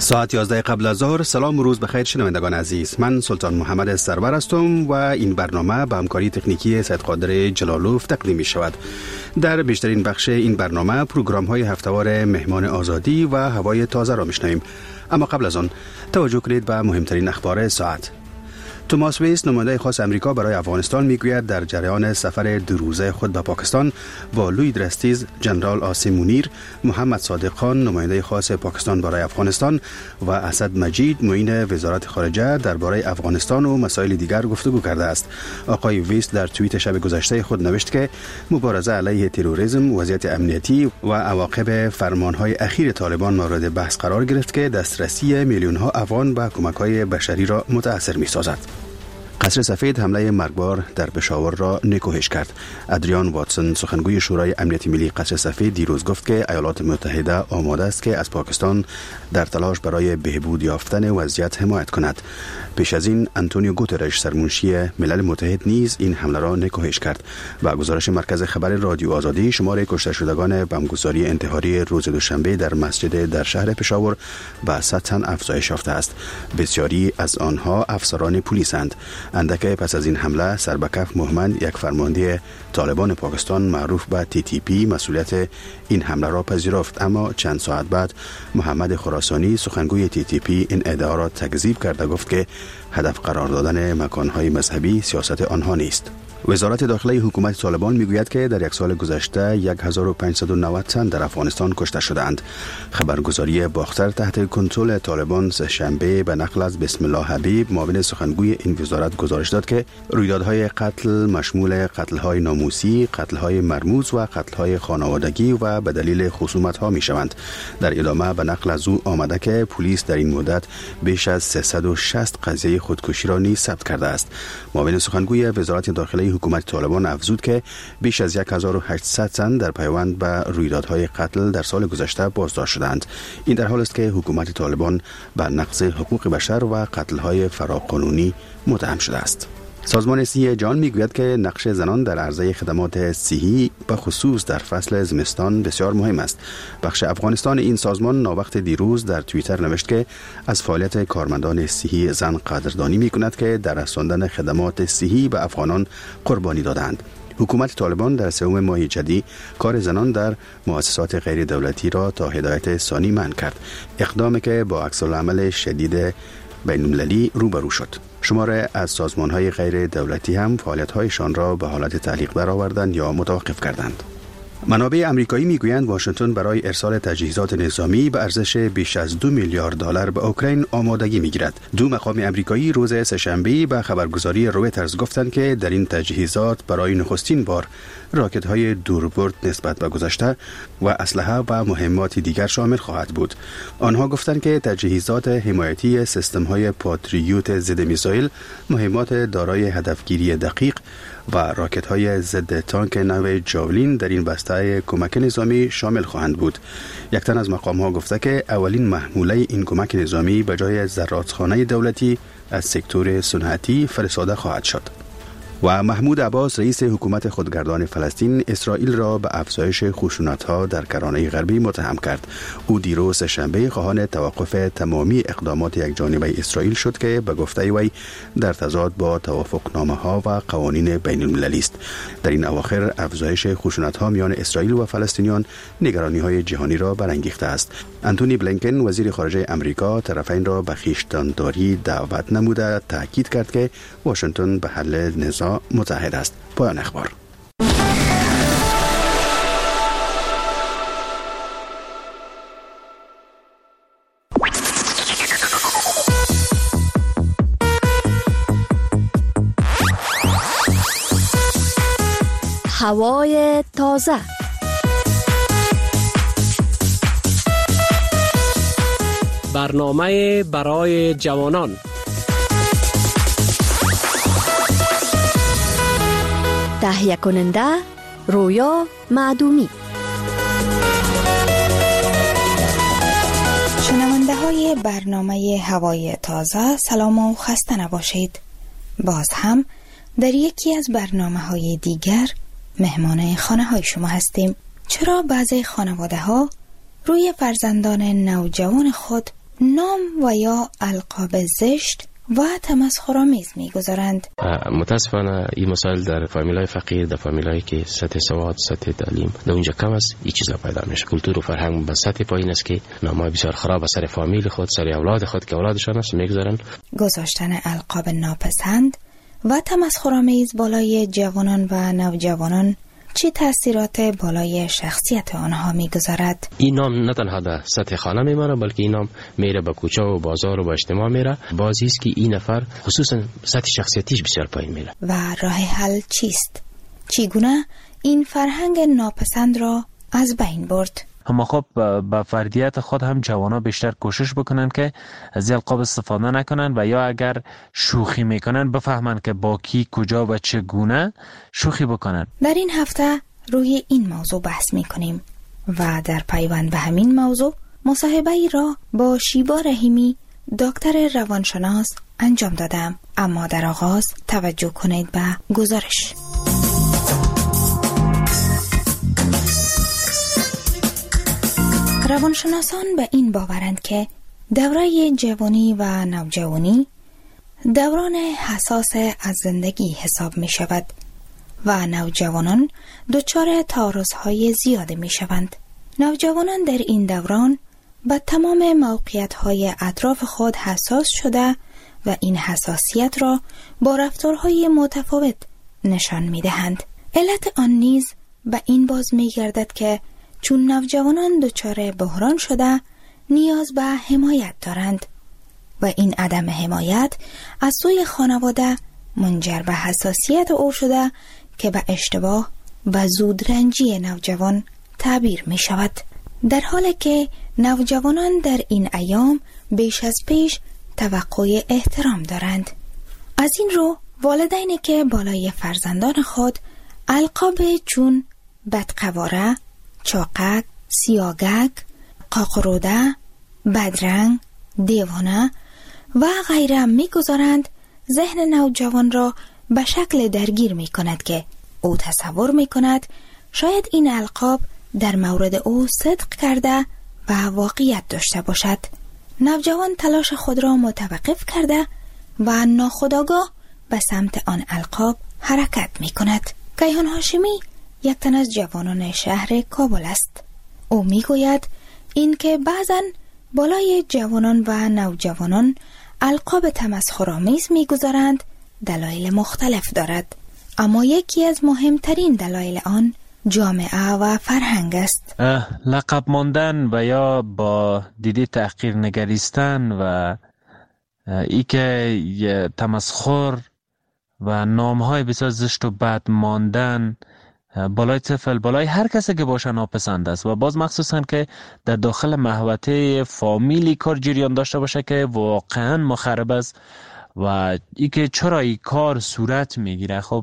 ساعت 11 قبل از ظهر. سلام و روز بخیر شنوندگان عزیز. من سلطان محمد سرور هستم و این برنامه با همکاری تکنیکی سید قادر جلالوف تقدیم می شود. در بیشترین بخش این برنامه پروگرام های هفتهوار مهمان آزادی و هوای تازه را میشنویم. اما قبل از آن توجه کنید به مهمترین اخبار ساعت. توماس ویس، نماینده خاص امریکا برای افغانستان، میگوید در جریان سفر 2 روزه خود به پاکستان با لوید رستیز، جنرال آسیم مونیر، محمد صادق خان، نماینده خاص پاکستان برای افغانستان و اسد مجید، معین وزارت خارجه درباره افغانستان و مسائل دیگر گفتگو کرده است. آقای ویس در توییت شب گذشته خود نوشت که مبارزه علیه تروریسم، وضعیت امنیتی و عواقب فرمانهای اخیر طالبان مورد بحث قرار گرفت که دسترسی میلیون‌ها افغان به کمک‌های بشری را متأثر می‌سازد. قصر سفید حمله مرگبار در پشاور را نکوهش کرد. ادریان واتسون، سخنگوی شورای امنیت ملی قصر سفید، دیروز گفت که ایالات متحده آماده است که از پاکستان در تلاش برای بهبود یافتن وضعیت حمایت کند. پیش از این آنتونیو گوترش، سرمنشی ملل متحد، نیز این حمله را نکوهش کرد. با گزارش مرکز خبر رادیو آزادی، شمار کشته شدگان بمبگذاری انتحاری روز دوشنبه در مسجد در شهر پشاور به 100 تن افزایش یافته است. بسیاری از آنها افسران پلیسند. اندکی پس از این حمله، سربکف محمد، یک فرمانده طالبان پاکستان معروف به TTP، مسئولیت این حمله را پذیرفت، اما چند ساعت بعد محمد خراسانی، سخنگوی TTP، این ادعا را تکذیب کرده گفت که هدف قرار دادن مکانهای مذهبی سیاست آنها نیست. وزارت داخلی حکومت طالبان میگوید که در یک سال گذشته 1590 تن در افغانستان کشته شدند. خبرگزاری باختر تحت کنترل طالبان سه‌شنبه به نقل از بسم الله حبیب، معاون سخنگوی این وزارت، گزارش داد که رویدادهای قتل مشمول قتل‌های ناموسی، قتل‌های مرموز و قتل‌های خانوادگی و به دلیل خصومت‌ها می‌شوند. در ادامه به نقل از او آمده که پلیس در این مدت بیش از 360 قضیه خودکشی را نیز ثبت کرده است. معاون سخنگوی وزارت داخلی حکومت طالبان افزود که بیش از 1800 تن در پیوند به رویدادهای قتل در سال گذشته بازداشت شدند. این در حالی است که حکومت طالبان به نقض حقوق بشر و قتل‌های فراقانونی متهم شده است. سازمان صحی جهان میگوید که نقش زنان در عرضه خدمات صحی به خصوص در فصل زمستان بسیار مهم است. بخش افغانستان این سازمان ناوقت دیروز در توییتر نوشت که از فعالیت کارمندان صحی زن قدردانی میکند که در رساندن خدمات صحی به افغانان قربانی دادند. حکومت طالبان در سوم ماه جدی کار زنان در مؤسسات غیر دولتی را تا هدایت ثانی منع کرد، اقدامی که با عکس‌العمل شدید بین‌المللی روبرو شد. شماره از سازمان‌های غیر دولتی هم فعالیت‌هایشان را به حالت تعلیق درآوردند یا متوقف کردند. منابع آمریکایی میگویند واشنگتن برای ارسال تجهیزات نظامی به ارزش بیش از 2 میلیارد دلار به اوکراین آمادگی میگیرد. دو مقام آمریکایی روز سه‌شنبه به خبرگزاری رویترز گفتند که در این تجهیزات برای نخستین بار راکت‌های دوربرد نسبت به گذشته و اسلحه و مهمات دیگر شامل خواهد بود. آنها گفتند که تجهیزات حمایتی سیستم‌های پاتریوت ضد میزایل، مهمات دارای هدفگیری دقیق و راکت‌های ضد تانک نو جاولین در این بسته کمک نظامی شامل خواهند بود. یک تن از مقام‌ها گفته که اولین محموله این کمک نظامی به جای زرادخانه دولتی از سکتور صنعتی فرستاده خواهد شد. و محمود عباس، رئیس حکومت خودگردان فلسطین، اسرائیل را به افزایش خشونت‌ها در کرانه غربی متهم کرد. او دیروز شنبه خواهان توقف تمامی اقدامات یکجانبه اسرائیل شد که به گفته وی در تضاد با توافقنامه‌ها و قوانین بین‌المللی است. در این اواخر افزایش خشونت‌ها میان اسرائیل و فلسطینیان نگرانی‌های جهانی را برانگیخته است. آنتونی بلینکن، وزیر خارجه آمریکا، طرفین را به خویشتن‌داری دعوت نموده تاکید کرد که واشنگتن به حل نزاع متحد است. پایان اخبار. هوای تازه. برنامه برای جوانان. تهیه کننده رویا معدومی. شنونده های برنامه هوای تازه، سلام و خسته نباشید. باز هم در یکی از برنامه های دیگر مهمان خانه های شما هستیم. چرا بعضی خانواده ها روی فرزندان نوجوان خود نام و یا القاب زشت و تمسخرآمیز می‌گذارند. متاسفانه این مسائل در فامیلای فقیر، در فامیلایی که سطح سواد، سطح تعلیم در اونجا کم است، این چیزا پیدا میشه. کلتور و فرهنگ به سطح پایین است که نامای بسیار خراب سر فامیل خود، سر اولاد خود که اولادشان است میگذارن. گذاشتن القاب ناپسند و تمسخرآمیز بالای جوانان و نوجوانان چه تأثیرات بالای شخصیت آنها میگذارد؟ این نام نه تنها در سطح خانه میمانه، بلکه این نام میره به کوچه و بازار و به اجتماع میره. بازی است که این نفر خصوصا سطح شخصیتیش بسیار پایین میره. و راه حل چیست؟ چگونه این فرهنگ ناپسند را از بین برد؟ اما خب با فردیت خود هم جوانا بیشتر کوشش بکنن که از القاب استفاده نکنن و یا اگر شوخی میکنن بفهمن که با کی، کجا و چگونه شوخی بکنن. در این هفته روی این موضوع بحث میکنیم و در پیوند به همین موضوع مصاحبه ای را با شیبا رحیمی دکتر روانشناس انجام دادم. اما در آغاز توجه کنید به گزارش. روانشناسان به این باورند که دوره جوانی و نوجوانی دوران حساس از زندگی حساب می شود و نوجوانان دچار تعارض‌های زیاده می شوند. نوجوانان در این دوران به تمام موقعیت‌های اطراف خود حساس شده و این حساسیت را با رفتارهای متفاوت نشان می دهند. علت آن نیز به این باز می گردد که چون نوجوانان دچار بحران شده نیاز به حمایت دارند و این عدم حمایت از سوی خانواده منجر به حساسیت او شده که به اشتباه و زودرنجی نوجوان تعبیر می شود. در حالی که نوجوانان در این ایام بیش از پیش توقع احترام دارند. از این رو والدینی که بالای فرزندان خود القاب چون بدقواره، چاقک، سیاگک، قاقروده، بدرنگ، دیوانه و غیره می‌گذارند، ذهن نوجوان را به شکل درگیر می‌کند که او تصور می‌کند شاید این القاب در مورد او صدق کرده و واقعیت داشته باشد. نوجوان تلاش خود را متوقف کرده و ناخودآگاه به سمت آن القاب حرکت می‌کند. کیهان هاشمی یک تن از جوانان شهر کابل است. او میگوید این که بعضن بالای جوانان و نوجوانان القاب تمسخرآمیز میگذارند دلایل مختلف دارد، اما یکی از مهمترین دلایل آن جامعه و فرهنگ است. لقب ماندن و یا با دیده تحقیر نگریستن و ای که تمسخر و نامهای بسیار زشت و بد ماندن بالای طفل، بالای هر کسی که باشه ناپسند است و باز مخصوصا که در داخل محوطه فامیلی کار جریان داشته باشه که واقعا مخرب است و ای که چرا این کار صورت میگیره. خب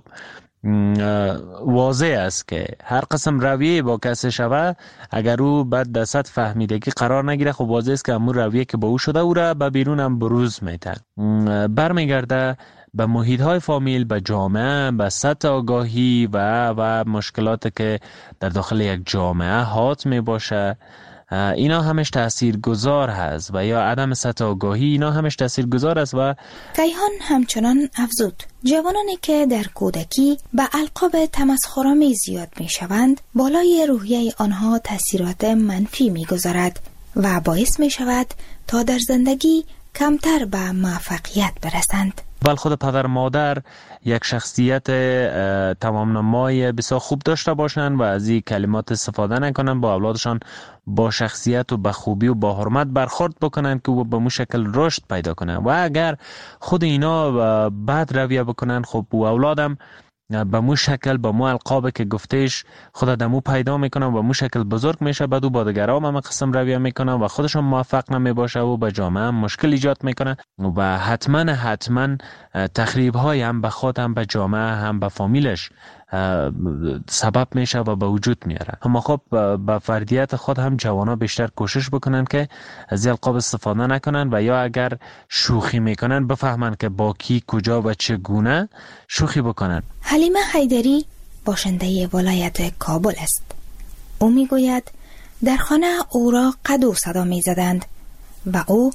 واضح است که هر قسم رویه با کسی شوه اگر او بعد در سطح فهمیدگی قرار نگیره، خب واضح است که همون رویه که با او شده او را به بیرون هم بروز میده، برمیگرده به محیط های فامیل، به جامعه، به سطح آگاهی و مشکلات که در داخل یک جامعه حاکم باشه. اینا همش تاثیرگذار هست و یا عدم سطح آگاهی اینا همش تاثیرگذار است. و کیهان همچنان افزود جوانانی که در کودکی به القاب تمسخرآمیز زیاد می شوند بالای روحیه آنها تاثیرات منفی می گذارد و باعث می شود تا در زندگی کمتر به موفقیت برسند. بل خود پدر مادر یک شخصیت تمام نمای بسیار خوب داشته باشند و از این کلمات استفاده نکنند، با اولادشان با شخصیت و با خوبی و با حرمت برخورد بکنند که به مو شکل رشد پیدا کنند و اگر خود اینا بد رویه بکنند خب او اولادم به مو شکل به مو القاب که گفتهش خود دمو پیدا میکنن و مو شکل بزرگ میشه، بعد او با دیگران هم قسم رویه میکنن و خودشون موفق نمیباشه و به جامعه مشکل ایجاد میکنن و حتما تخریب های هم به خود هم به جامعه هم به فامیلش سبب میشه و به وجود میاره. اما خب با فردیت خود هم جوانا بیشتر کوشش بکنن که از القاب استفاده نکنن و یا اگر شوخی میکنن بفهمن که با کی، کجا و چگونه شوخی بکنن. حلیمه حیدری باشنده ولایت کابل است. او میگوید در خانه او را قدو صدا میزدند و او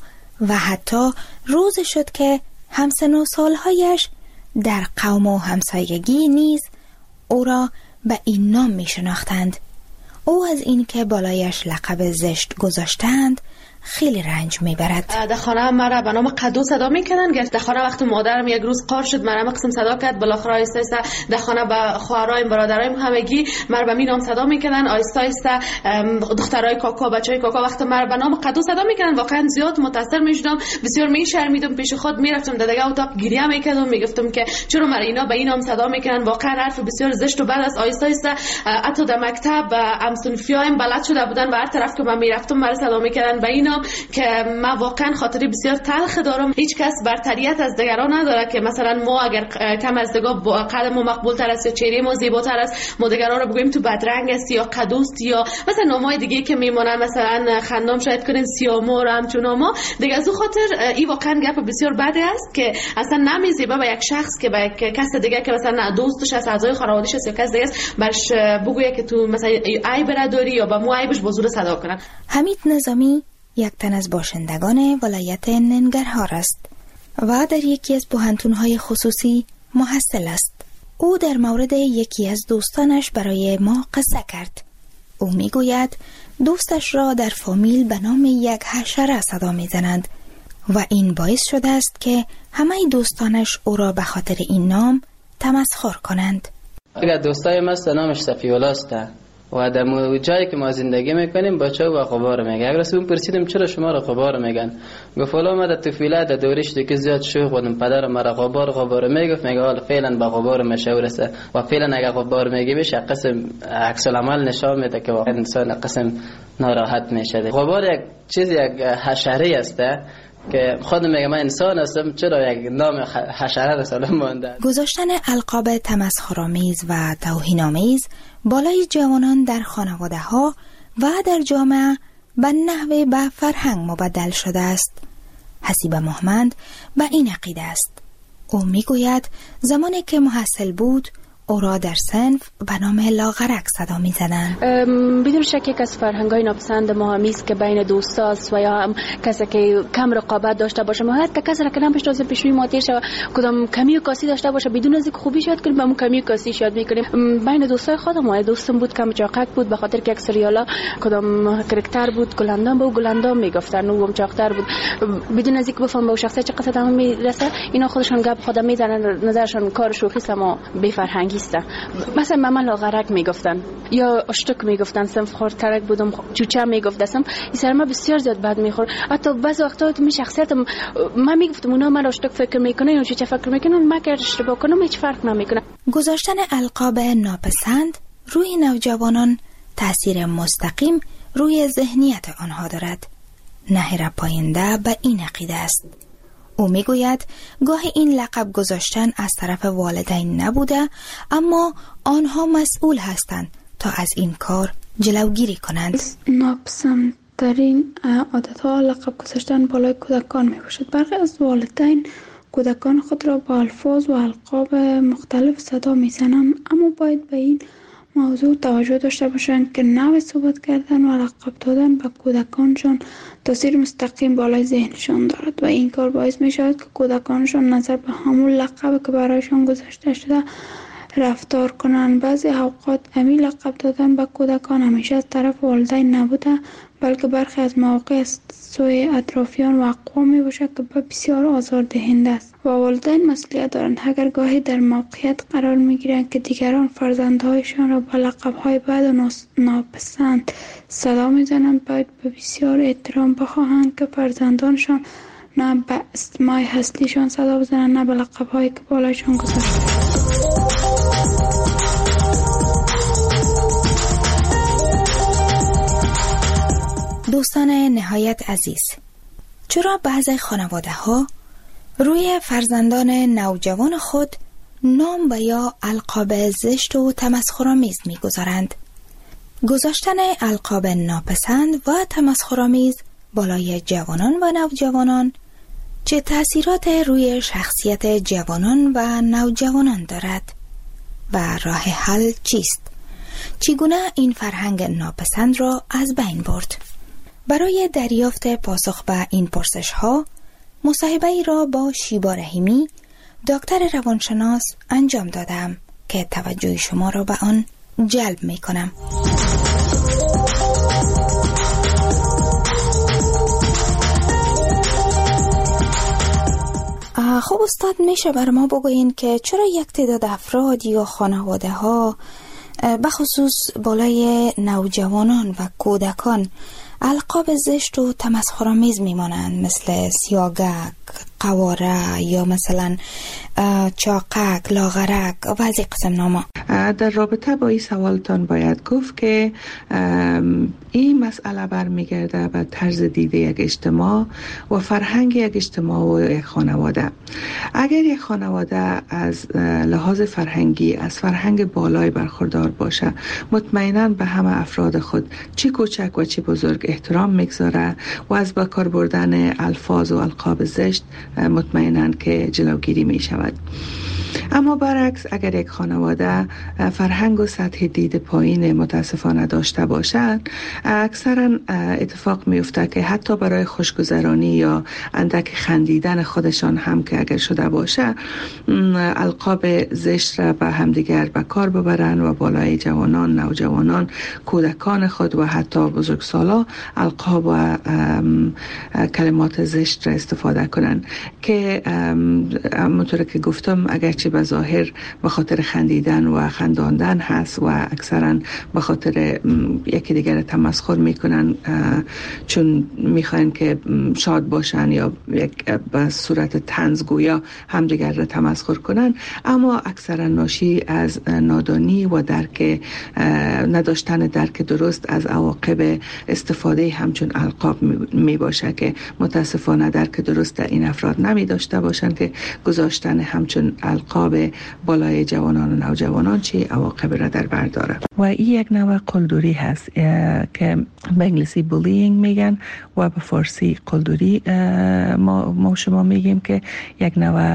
و حتی روز شد که همسن و سالهایش در قوم و همسایگی نیز او را به این نام می شناختند. او از این که بالایش لقب زشت گذاشتند خیلی رنج میبرد. در خانه مرا به نام قدو صدا میکنن. در خانه وقتی مادرم یک روز قار شد مرا قسم صدا کرد، بالاخره آیسته آیسته در خانه به خواهرایم برادرایم همگی مرا به می نام صدا میکنن. آیسته آیسته دخترای کاکا بچهای کاکا وقتی مرا به نام قدو صدا میکنن واقعا زیاد متاثر میشدم، بسیار میشرمیدم، پیش خود میرفتم در دیگه اتاق گریه میکردم، میگفتم که چرا مرا اینا به این نام صدا میکنن، واقعا حرف بسیار زشت و بد است. آیسته آیسته حتی در مکتب همسنفیایم بلد شده بودن و هر طرف که من میرفتم مرا صدا میکردن به این که من واقعا خاطری بسیار تلخ دارم. هیچ کس برتریت از دیگران نداره که مثلا ما اگر کم از دیگه قدم ما مقبول تر است یا چهره ما زیباتر است ما دیگران رو بگوییم تو بدرنگ است یا قدوست یا مثلا نامای دیگه که میمونن مثلا خندام شاید کنین سیامور همچون ما دیگه. از اون خاطر این واقعا گپ بسیار بده است که اصلا نمیزیبه به یک شخص که به کس دیگه که مثلا دوستش است، اعضای خانواده‌اش است یا کس دیگه است برش بگویه که تو مثلا عیب داری یا به مو عیبش با زور صدا کنن. حمید نظامی یک تن از باشندگان ولایت ننگرهار است و در یکی از پوهنتون‌های خصوصی محصل است. او در مورد یکی از دوستانش برای ما قصه کرد. او میگوید دوستش را در فامیل به نام یک حشره صدا میزنند و این باعث شده است که همه دوستانش او را به خاطر این نام تمسخر کنند. اگر دوستای ما نامش صفی‌الله است و در جایی که ما زندگی میکنیم بچه و غبار میگه. اگر از اون پرسیدم چرا شما را غبار میگن، گفت والا ما در طفولیت در دورش دیگه زیاد شوخ بودم، پدر مرا غبار میگفت، میگه حالا فعلا با غبار مشهور است و فعلا اگر غبار میگی بشه قسم عکس العمل نشان میده که واقعا انسان قسم ناراحت میشه. غبار یک چیز یک حشره است که خود میگه من انسان هستم، چرا یک نام حشره را سلام مونده. گذاشتن القاب تمسخرآمیز و توهین‌آمیز بالای جوانان در خانواده‌ها و در جامعه به نحوه به فرهنگ مبدل شده است. حسیب محمد به این عقیده است. او میگوید زمانی که محصل بود او را در صنف به نام لاغرک صدا می‌زدند. بدون شک یک از فرهنگ‌های ناپسند ما همیست که بین دوستاست و یا هم کسی که کم رقابت داشته باشه، ما هر کسی را که نمی‌شناسه پیش روی ما تیر شه کدام کمی و کاسی داشته باشه بدون از اینکه خوبی شاید کنیم به اون کمی و کاسی شاید می‌کنیم. بین دوستای خودم دوستم بود کم چاقک بود به خاطر که یک سریالا کدام کاراکتر بود گلندام به گلندام میگفتن و هم چاقتر بود بدون از اینکه بفهم به شخصیت چه قصد هم میرسه. اینا خودشون گپ خودم میزنن، نظرشون کار شوخی است اما بی فرهنگی است. مثلا من لاغرک میگفتن یا اشتک میگفتن، صنف خورترک بودم، چوچه میگفتم. این سر ما بسیار زیاد بد میخور. حتی بعضی وقتا تو می شخصیتم من میگفتم اونا من اشتک فکر میکنه یا چوچه فکر میکنن، من که اشتباه کنم هیچ فرق نمیکنه. گذاشتن القاب ناپسند روی نوجوانان تأثیر مستقیم روی ذهنیت آنها دارد. نهر پاینده به این عقیده است. او میگوید گاهی این لقب گذاشتن از طرف والدین نبوده اما آنها مسئول هستند تا از این کار جلوگیری کنند. ناپسندترین عادتها لقب گذاشتن بالای کودکان می باشد. برخی از والدین کودکان خود را با الفاظ و القاب مختلف صدا می زنند، اما باید به این موضوع توجه داشته باشند که نوع صحبت کردن و لقب دادن به کودکانشان تاثیر مستقیم بالای ذهنشان دارد و این کار باعث می شود که کودکانشان نظر به همون لقب که برایشان گذاشته شده رفتار کنند. بعضی اوقات همین لقب دادن به کودکان همیشه از طرف والدین نبوده بلکه برخی از مواقع از سوی اطرافیان و اقوام می باشد که بسیار آزاردهنده است و والدین مسئولیت دارند. اگر گاهی در موقعیت قرار می گیرند که دیگران فرزندهایشان را با لقب‌های بد و ناپسند صدا می زنند، باید به بسیار احترام بخواهند که فرزندانشان نه به اسمای اصلیشان صدا بزنند نه به لقب‌هایی که بالایشان گذاشته. دوستان نهایت عزیز، چرا بعضی خانواده‌ها روی فرزندان نوجوان خود نام و یا القاب زشت و تمسخرآمیز می‌گذارند؟ گذاشتن القاب ناپسند و تمسخرآمیز بالای جوانان و نوجوانان چه تأثیرات روی شخصیت جوانان و نوجوانان دارد و راه حل چیست؟ چگونه این فرهنگ ناپسند را از بین برد؟ برای دریافت پاسخ به این پرسش ها مصاحبه ای را با شیبا رحیمی دکتر روانشناس انجام دادم که توجه شما را به آن جلب می کنم. خب استاد، میشه بر ما بگوین که چرا یک تعداد افراد یا خانواده ها بخصوص بالای نوجوانان و کودکان القاب زشت و تمسخرآمیز میمانند، مثل سیاگک، قواره یا مثلا چاقک، لاغرک و از این قسم نامه؟ در رابطه با این سوالتان باید گفت که این مسئله برمیگرده به طرز دیده یک اجتماع و فرهنگ یک اجتماع و یک خانواده. اگر یک خانواده از لحاظ فرهنگی از فرهنگ بالای برخوردار باشه، مطمئناً به همه افراد خود چی کوچک و چی بزرگ احترام میگذاره و از به کار بردن الفاظ و القاب زشت مطمئناً که جلوگیری می شود. اما برعکس، اگر یک خانواده فرهنگ و سطح دید پایین متاسفانه داشته باشند، اکثرا اتفاق میفته که حتی برای خوشگذرانی یا اندک خندیدن خودشان هم که اگر شده باشه، القاب زشت را به همدیگر به کار ببرن و بالای جوانان، نوجوانان، کودکان خود و حتی بزرگسالا القاب و کلمات زشت را استفاده کنن که همونطور که گفتم اگرچه به ظاهر به خاطر خندیدن و خنداندن هست و اکثرا به خاطر یکی دیگر تمسخر میکنن چون میخواین که شاد باشن یا یک به صورت طنزگویا همدیگر را تمسخر کنن، اما اکثرا ناشی از نادانی و نداشتن درک درست از عواقب استفاده همچون القاب می باشه که متاسفانه درک درست در این افراد نمی داشته باشند که گذاشتن همچون القاب بالای جوانان و نوجوانان چی عواقب را در بر داره. و این یک نوع قلدری هست که به انگلیسی بولینگ میگن و به فارسی قلدری ما شما میگیم که یک نوع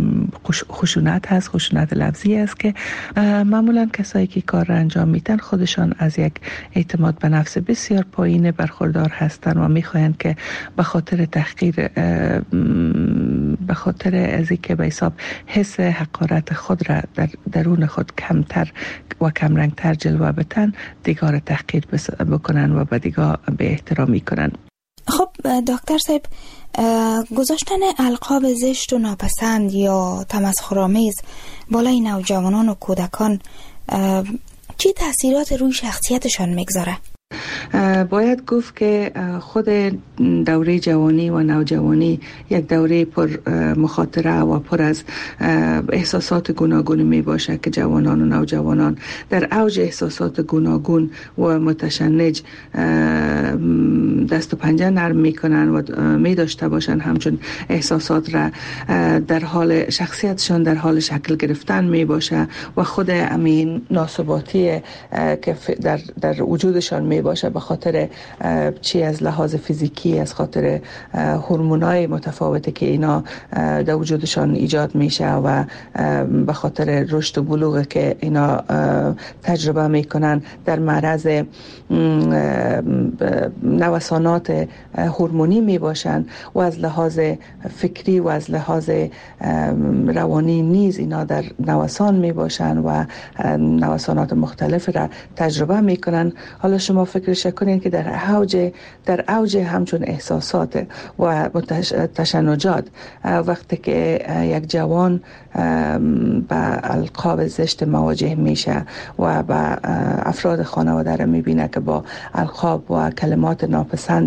خشونت هست، خشونت لفظی است که معمولا کسایی که کار را انجام میدن خودشان از یک اعتماد به نفس بسیار پایین برخوردار هستند و میخواین که به خاطر تحقیر، به خاطر از اینکه به حساب حس حقارت خود را در درون خود کمتر و کمرنگتر جلوه بدن، دیگر تحقیر بکنن و به دیگر به احترامی کنن. خب دکتر صاحب، گذاشتن القاب زشت و ناپسند یا تمسخرآمیز بالای نوجوانان و کودکان چی تأثیرات روی شخصیتشان میگذاره؟ باید گفت که خود دوره جوانی و نوجوانی یک دوره پر مخاطره و پر از احساسات گوناگون می باشه که جوانان و نوجوانان در اوج احساسات گوناگون و متشنج دست و پنجه نرم می کنن و می داشته باشن همچون احساسات را در حال شخصیتشان در حال شکل گرفتن می باشه و خود امین ناثباتی که در وجودشان می باشه به خاطر چی از لحاظ فیزیکی، از خاطر هورمونای متفاوتی که اینا در وجودشان ایجاد میشه و به خاطر رشد و بلوغ که اینا تجربه میکنن در معرض نوسانات هورمونی میباشن و از لحاظ فکری و از لحاظ روانی نیز اینا در نوسان میباشن و نوسانات مختلف را تجربه میکنن. حالا شما فکرش کنین که در اوج همچون احساسات و تشنجات وقتی که یک جوان به القاب زشت مواجه میشه و به افراد خانواده را میبینه که با القاب و کلمات ناپسند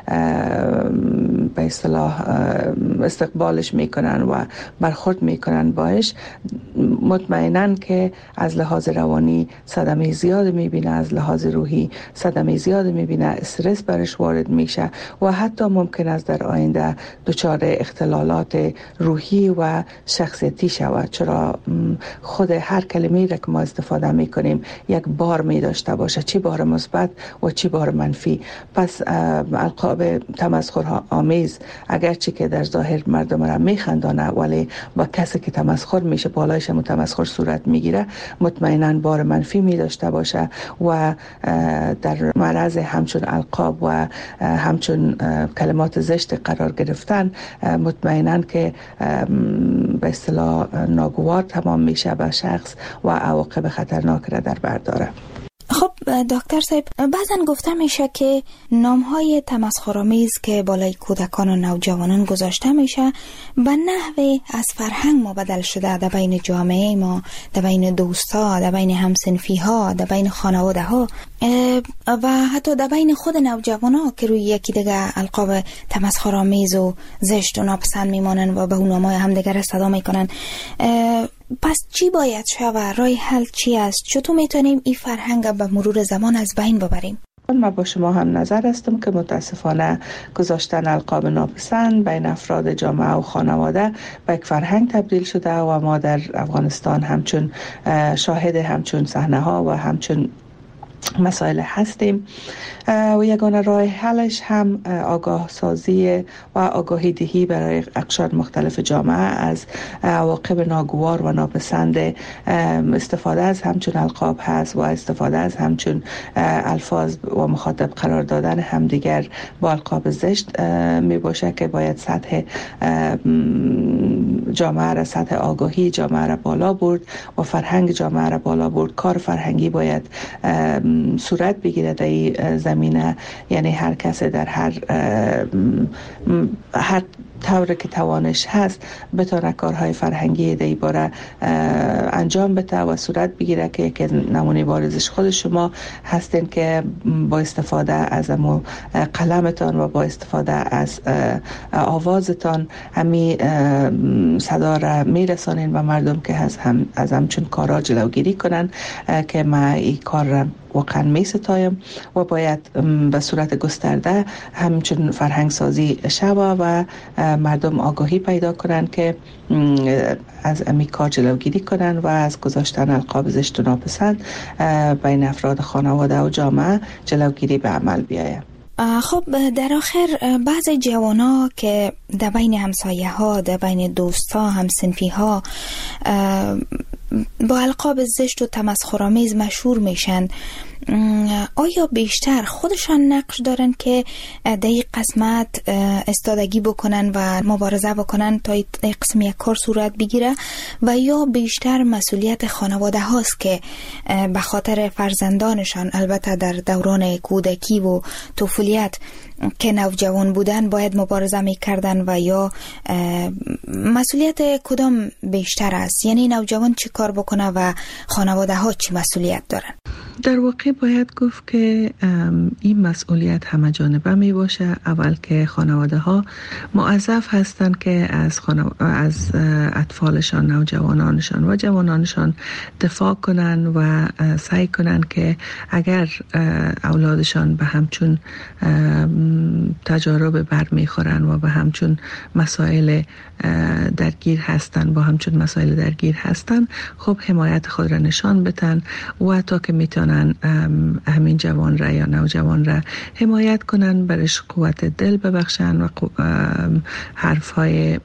به اصطلاح استقبالش میکنن و برخورد میکنن باش، مطمئناً که از لحاظ روانی صدمه زیاد میبینه، از لحاظ روحی صدمه زیاد میبینه، استرس برش وارد میشه و حتی ممکن است در آینده دچار اختلالات روحی و شخصیتی شود، چرا خود هر کلمه‌ای را که ما استفاده میکنیم یک بار می داشته باشه، چی بار مثبت و چی بار منفی. پس القاب تمسخرآمیز اگرچه که در ظاهر مردم را میخندانه، ولی با کسی که تمسخر میشه بالایش تمسخر صورت میگیره مطمئنا بار منفی می داشته باشه و در معرض همچون القاب و همچون کلمات زشت قرار گرفتن مطمئنا که به اصطلاح ناگوار تمام میشه به شخص و عواقب خطرناک را در بر داره. خب دکتر صاحب، بعضن گفته میشه که نامهای تمسخرآمیز که بالای کودکان و نوجوانان گذاشته میشه به نحوی از فرهنگ مبدل شده در بین جامعه ما، در بین دوستا، در بین همسنفی ها، در بین خانواده ها و حتی در بین خود نوجوان ها که روی یکی دیگه القاب تمسخرآمیز و زشت و ناپسند میمانن و به اون نامهای همدیگر صدا میکنن. پس چی باید شود؟ راه حل چی است؟ چطور میتونیم این فرهنگ به مرور زمان از بین ببریم؟ من با شما هم نظر هستم که متاسفانه گذاشتن القاب ناپسند بین افراد جامعه و خانواده به یک فرهنگ تبدیل شده و ما در افغانستان همچون شاهد همچون صحنه ها و همچون مسائل هستیم و یگانه راه حلش هم آگاه سازی و آگاهی دهی برای اقشار مختلف جامعه از عواقب ناگوار و ناپسند استفاده از همچون القاب هست و استفاده از همچون الفاظ و مخاطب قرار دادن همدیگر با القاب زشت می باشه که باید سطح جامعه را، سطح آگاهی جامعه را بالا برد و فرهنگ جامعه را بالا برد. کار فرهنگی باید صورت بگیره در این زمینه، یعنی هر کس در هر طوری که توانش هست بتونه کارهای فرهنگی در این باره انجام بده و صورت بگیره که یک نمونه بارزش خود شما هستین که با استفاده از قلمتان و با استفاده از آوازتان همی صدا را میرسانین و مردم که از همچون کارها جلوگیری کنن که ما این کار را واقعا می ستایم و باید به صورت گسترده همچون فرهنگ سازی شود و مردم آگاهی پیدا کنن که از امی کار جلوگیری کنن و از گذاشتن القاب زشت و ناپسند بین افراد خانواده و جامعه جلوگیری به عمل بیاید. خب در آخر بعضی جوانا که در بین همسایه ها، در بین دوستا، همسنفی ها با القاب زشت و تمسخرآمیز مشهور میشن، آیا بیشتر خودشان نقش دارن که در این قسمت استادگی بکنن و مبارزه بکنن تا این قسم یک کار صورت بگیره و یا بیشتر مسئولیت خانواده هاست که به خاطر فرزندانشان البته در دوران کودکی و طفولیت که نوجوان بودن باید مبارزه میکردن و یا مسئولیت کدام بیشتر است؟ یعنی نوجوان چی کار بکنه و خانواده ها چی مسئولیت دارن؟ در واقع باید گفت که این مسئولیت همه جانبه می باشه. اول که خانواده ها موظف هستند که از اطفالشان، نوجوانانشان و جوانانشان دفاع کنن و سعی کنن که اگر اولادشان به همچون تجارب برمیخورن و به همچون مسائل درگیر هستن، با همچون مسائل درگیر هستن، خب حمایت خود را نشان بدن و تا که میتونن همین جوان را یا نوجوان را حمایت کنن، برش قوت دل ببخشن و حرفهای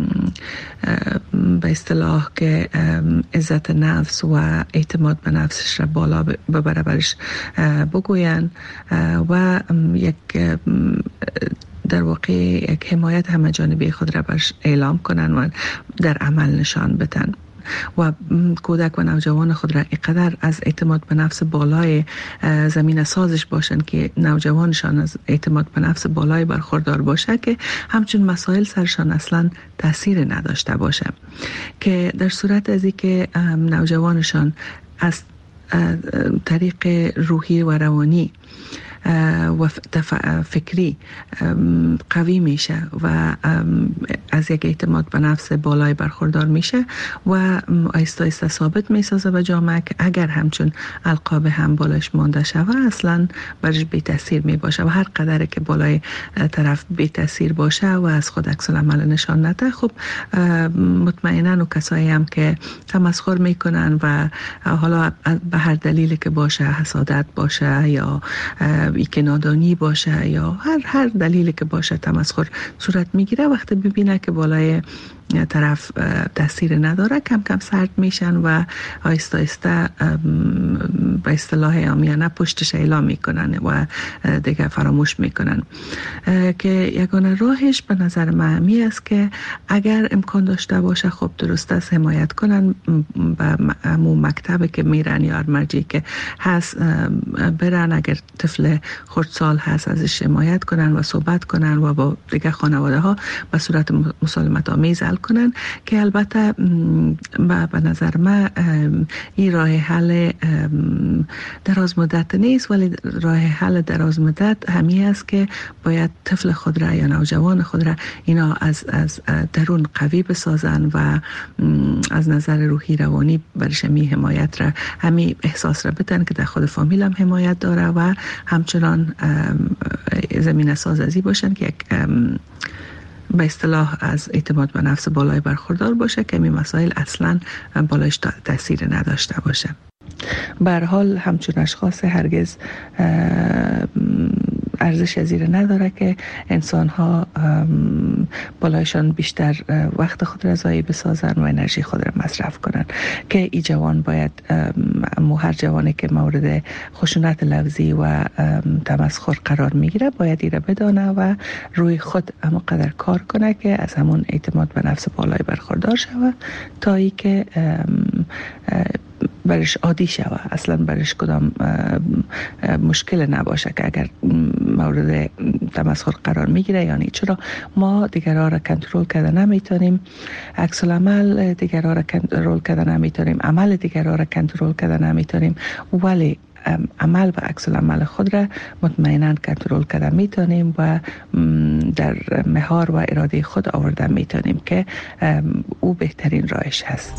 به اصطلاح که عزت نفس و اعتماد به نفسش را بالا ببره برش بگوین و یک در واقع یک حمایت همه جانبه خود را برش اعلام کنن و در عمل نشان بدن و کودک و نوجوان خود را اینقدر از اعتماد به نفس بالای زمین سازش باشند که نوجوانشان از اعتماد به نفس بالای برخوردار باشه که همچون مسائل سرشان اصلا تاثیر نداشته باشه، که در صورت از اینکه نوجوانشان از طریق روحی و روانی و فکری قوی میشه و از یک اعتماد به نفس بالای برخوردار میشه و آیسته آیسته ثابت میسازه به جامعه که اگر همچون القاب هم بالایش مانده شود اصلا برش بی تاثیر می باشه و هر قدر که بالای طرف بی تاثیر باشه و از خود عکس العمل نشان نده، خب مطمئنا و کسایی هم که تمسخر میکنن و حالا به هر دلیلی که باشه، حسادت باشه یا که نادانی باشه یا هر دلیلی که باشه تمسخر صورت میگیره، وقتی ببینه که بالای طرف تاثیر نداره کم کم سرد میشن و آیسته آیسته به اصطلاح عامیانه پشتش اعلام میکنن و دیگه فراموش میکنن. که یگانه راهش به نظر من همی است که اگر امکان داشته باشه خب درست است حمایت کنن به همون مکتبی که میرن یا مرجعی که هست برن، اگر طفل خردسال هست ازش حمایت کنن و صحبت کنن و با دیگه خانواده ها به صورت مسالمت آمیز کنن که البته به نظر من این راه حل دراز مدت نیست، ولی راه حل دراز مدت همی است که باید طفل خود را یا نوجوان خود را اینا از درون قوی بسازن و از نظر روحی روانی برش همی حمایت را همی احساس را بدن که در خود فامیل هم حمایت داره و همچنان زمین ساز ازی باشن که یک به اصطلاح از اعتماد به نفس بالای برخوردار باشه که این مسائل اصلا بالایش تاثیر نداشته باشه. به هر حال همچون اشخاص هرگز ارزش زیر نداره که انسان ها بالایشان بیشتر وقت خود را ضایع بسازن و انرژی خود را مصرف کنن، که ای جوان باید هر جوانی که مورد خشونت لفظی و تمسخر قرار میگیره باید ایره بدانه و روی خود اما قدر کار کنه که از همون اعتماد به نفس بالای برخوردار شود تا ای که برش عادی شود، اصلا برش کدام مشکل نباشه که اگر مورد تمسخر قرار میگیره. یعنی چرا ما دیگرها را کنترل کرده نمیتونیم، عکس العمل دیگرها را کنترل کرده نمیتونیم، عمل دیگرها را کنترل کرده نمیتونیم، ولی عمل و عکس العمل خود را مطمئنا کنترل کرده میتونیم و در مهار و اراده خود آورده میتونیم که او بهترین راهش هست.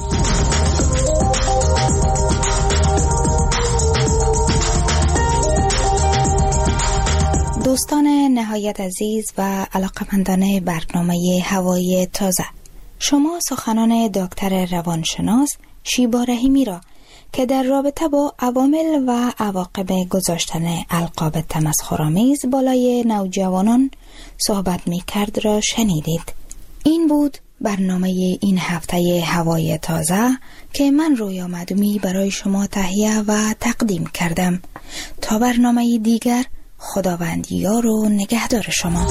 دوستان نهایت عزیز و علاقمندان برنامه هوای تازه، شما سخنان دکتر روانشناس شیبا رحیمی را که در رابطه با عوامل و عواقب گذاشتن القاب تمسخرآمیز بالای نوجوانان صحبت می کرد را شنیدید. این بود برنامه این هفته هوای تازه که من رویا معدومی برای شما تهیه و تقدیم کردم. تا برنامه دیگر، خداوند یار و نگهدار شما.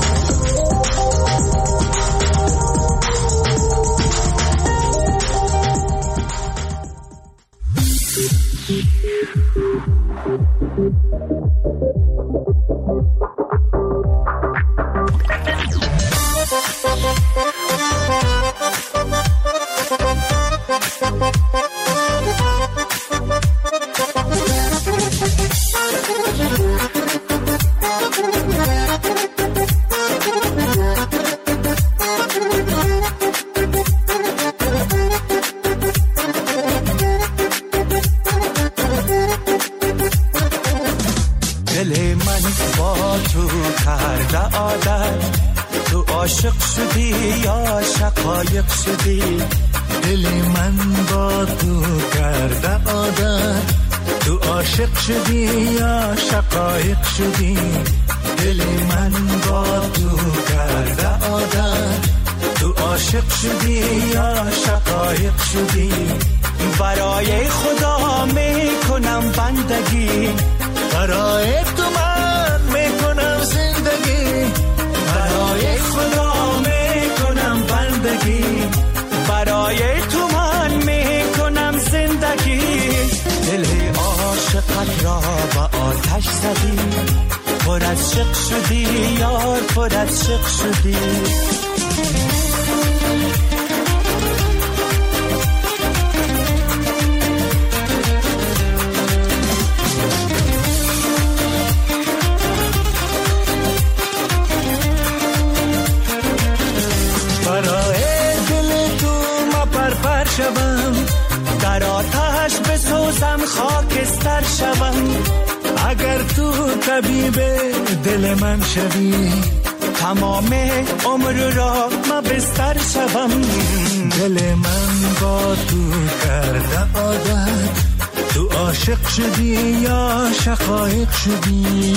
دل من با تو کرده عادت، تو عاشق شدی یا شقایق شدی. دل من با تو کرده عادت، تو عاشق شدی یا شقایق شدی. دل من با تو کرده عادت، تو عاشق شدی یا شقایق شدی. برای خدا میکنم بندگی، برای تو من میکنم زندگی. برای خدا میکنم بندگی، برای تو من میکنم زندگی. دل عاشقت را با آتش زدی، پر از شق شدی یار، پر از شق شدی. طبیب دل من شوی، تمام عمر را ما بستر شوم. دل من با تو کرده عادت، تو عاشق شدی یا شقایق شدی؟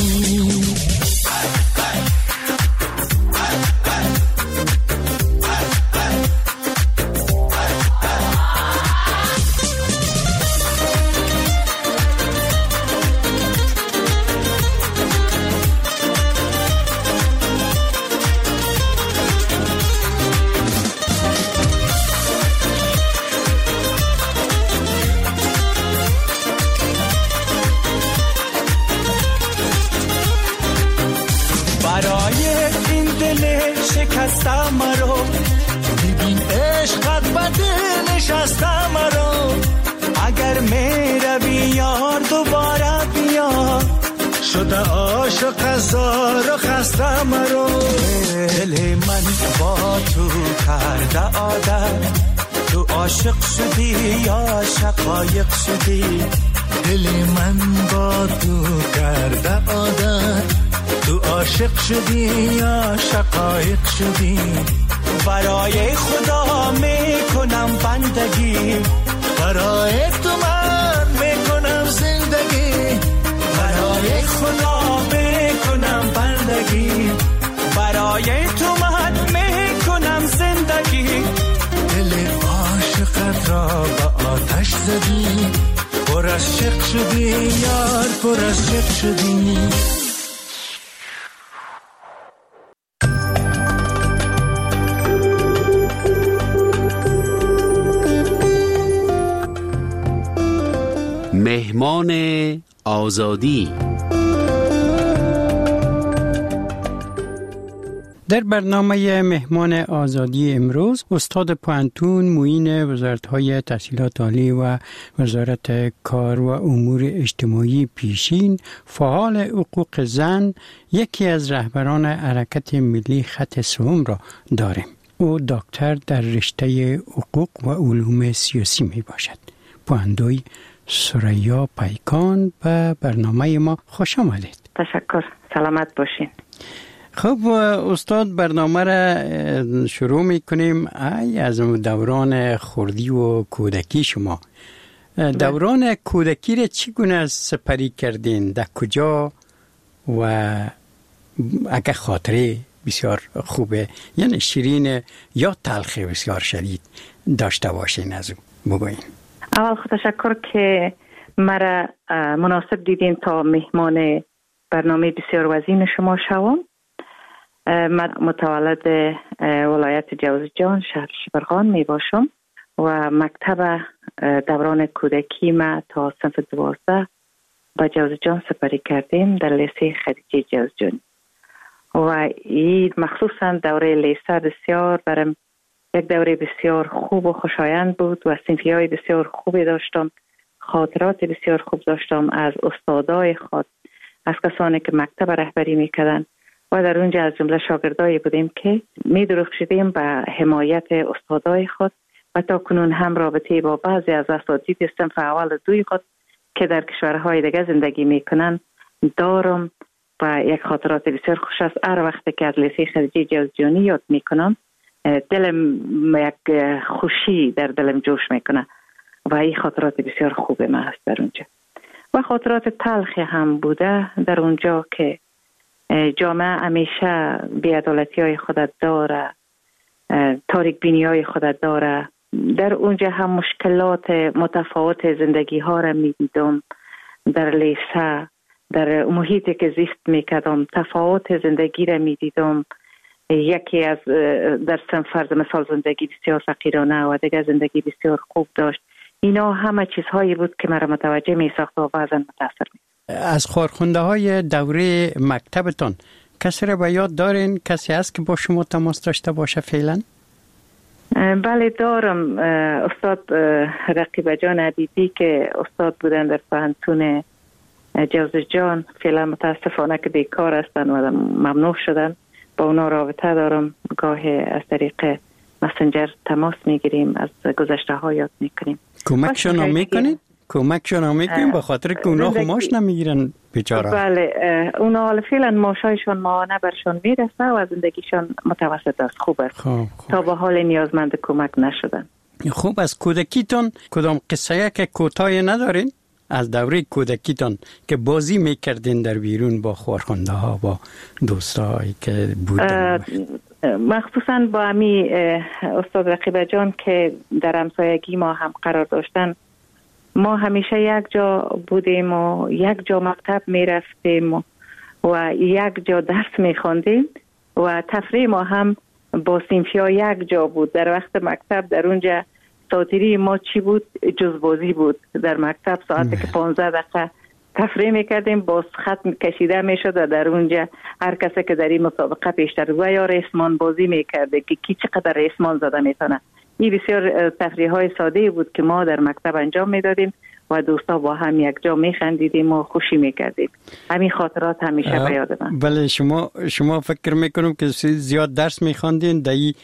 شکستم مرا، ببین عشقت بده نشستم مرا. اگر میروی یار دوباره بیا، شده عاشق هزار و خسته مرا. دل من با تو کرده عادت، تو عاشق شدی یا شقایق شدی؟ دل من با تو کرده عادت، تو عاشق شدی یا شقایق شدی؟ برای خدا میکنم بندگی، برای تو من میکنم زندگی. برای خدا میکنم بندگی، برای تو من میکنم زندگی. دل عاشقت را به آتش زدی، پر از شق شدی یار، پر از شق شدی. مهمان آزادی. در برنامه مهمان آزادی امروز استاد پوهنتون معین وزارت‌های تحصیلات عالی و وزارت کار و امور اجتماعی پیشین، فعال حقوق زن، یکی از رهبران حرکت ملی خط سوم را داریم. او دکتر در رشته حقوق و علوم سیاسی می باشد. پوهندوی سریا پیکان به برنامه ما خوش آمدید. تشکر، سلامت باشین. خب استاد، برنامه را شروع میکنیم از دوران خردی و کودکی شما. دوران کودکی را چگونه سپری کردین؟ در کجا؟ و اگه خاطره بسیار خوبه، یعنی شیرین یا تلخ بسیار شدید داشته باشین، از او بگوین. اول خود تشکر که مرا مناسب دیدین تا مهمان برنامه بسیار وزین شما شوم. من متولد ولایت جوزجان شهر شبرغان می باشم و مکتب دوران کودکی ما تا صنف 12 با جوزجان سپری کردیم در لیسه خدیجه جوزجان و این مخصوصا دوره لیسه بسیار برم یک دوره بسیار خوب و خوشایند بود و صنفی‌های بسیار خوبی داشتم، خاطرات بسیار خوب داشتم از استادای خود، از کسانی که مکتب رهبری میکردن و در اونجا از جمله شاگردایی بودیم که می‌درخشیدیم به حمایت استادای خود و تا کنون هم رابطه با بعضی از اساتید صنف اول و دوی خود که در کشورهای دیگه زندگی میکنن دارم و یک خاطرات بسیار خوش است. هر وقتی که از لیسه خدیجه جوزجانی یاد میکنم دلم یک خوشی در دلم جوش میکنه و این خاطرات بسیار خوب ما هست در اونجا. و خاطرات تلخی هم بوده در اونجا که جامعه همیشه بی‌عدالتی های خودت داره، تاریک بینی های خودت داره. در اونجا هم مشکلات متفاوت زندگی ها را می دیدم. در لیسه، در محیطی که زیست می کردم تفاوت زندگی را می دیدم. یکی از در صنف فرض مثال زندگی بسیار فقیرانه و دیگر زندگی بسیار خوب داشت. اینا همه چیزهایی بود که مرا متوجه می ساخت و بعضا متاثر می. از خارخونده های دوره مکتبتان کسی را به یاد دارین؟ کسی هست که با شما تماس داشته باشه فعلا؟ بله دارم. استاد رقیب جان عبیدی که استاد بودن در پوهنتون جوزجان، فعلا متاسفانه که بیکار هستن و ممنوع شدن، با اونا رابطه دارم. گاهی از طریق مسنجر تماس میگیریم، از گذشته ها یاد میکنیم. کمکشون میکنید؟ کمکشون میکنیم به خاطر که اونا ماش نمیگیرن بیچاره. بله اونا فعلا ماشایشون ماهانه برشون میرسه و زندگیشون متوسط است، خوب است. تا به حال نیازمند کمک نشدن. خوب، از کودکیتون کدام قصه که کوتاه ندارین؟ از دوره کودکیتون که بازی میکردین در بیرون با خورخنده ها، با دوستایی که بودن؟ مخصوصا با امی استاد رقیبه جان که در همسایگی ما هم قرار داشتن، ما همیشه یک جا بودیم و یک جا مکتب می رفتیم و یک جا درس می خواندیم و تفریح ما هم با صنفی ها یک جا بود. در وقت مکتب در اونجا ساعتیری ما چی بود؟ جز بازی بود. در مکتب ساعتی که 15 دقیقه تفریح میکردیم، باز خط کشیده میشد و در اونجا هر کسی که در این مسابقه پیشتر و یا ریسمان بازی میکرده که کی چقدر ریسمان زده میتونه. این بسیار تفریح های ساده بود که ما در مکتب انجام میدادیم و دوستا با هم یک جا میخندیدیم و خوشی میکردیم. همین خاطرات همیشه به یاد من. بله، شما فکر میکنم که زیاد درس میخواندین، دایی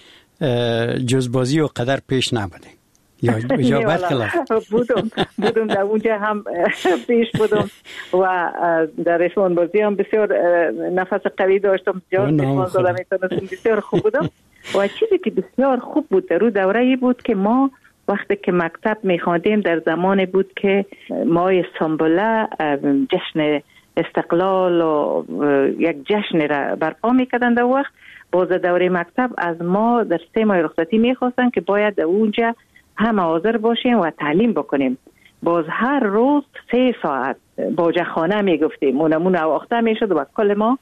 جز بازی و قدر پیش نبودین یا برخلاف؟ بودم در اونجا هم پیش بودم و در ریسمان بازی هم بسیار نفس قوی داشتم، جان ریسمان زده میتونستم، بسیار خوب بودم. و چیزی که بسیار خوب بود در اون دوره ای بود که ما وقتی که مکتب میخواندیم در زمان بود که ماه سنبله جشن استقلال و یک جشن را برپا میکردن. در وقت باز دوره مکتب از ما در 3 ماه رخصتی میخواستن که باید در اونجا همه حاضر باشیم و تعلیم بکنیم. باز هر روز 3 ساعت باجه خانه میگفتیم، اونمون اواخته میشد و کل ما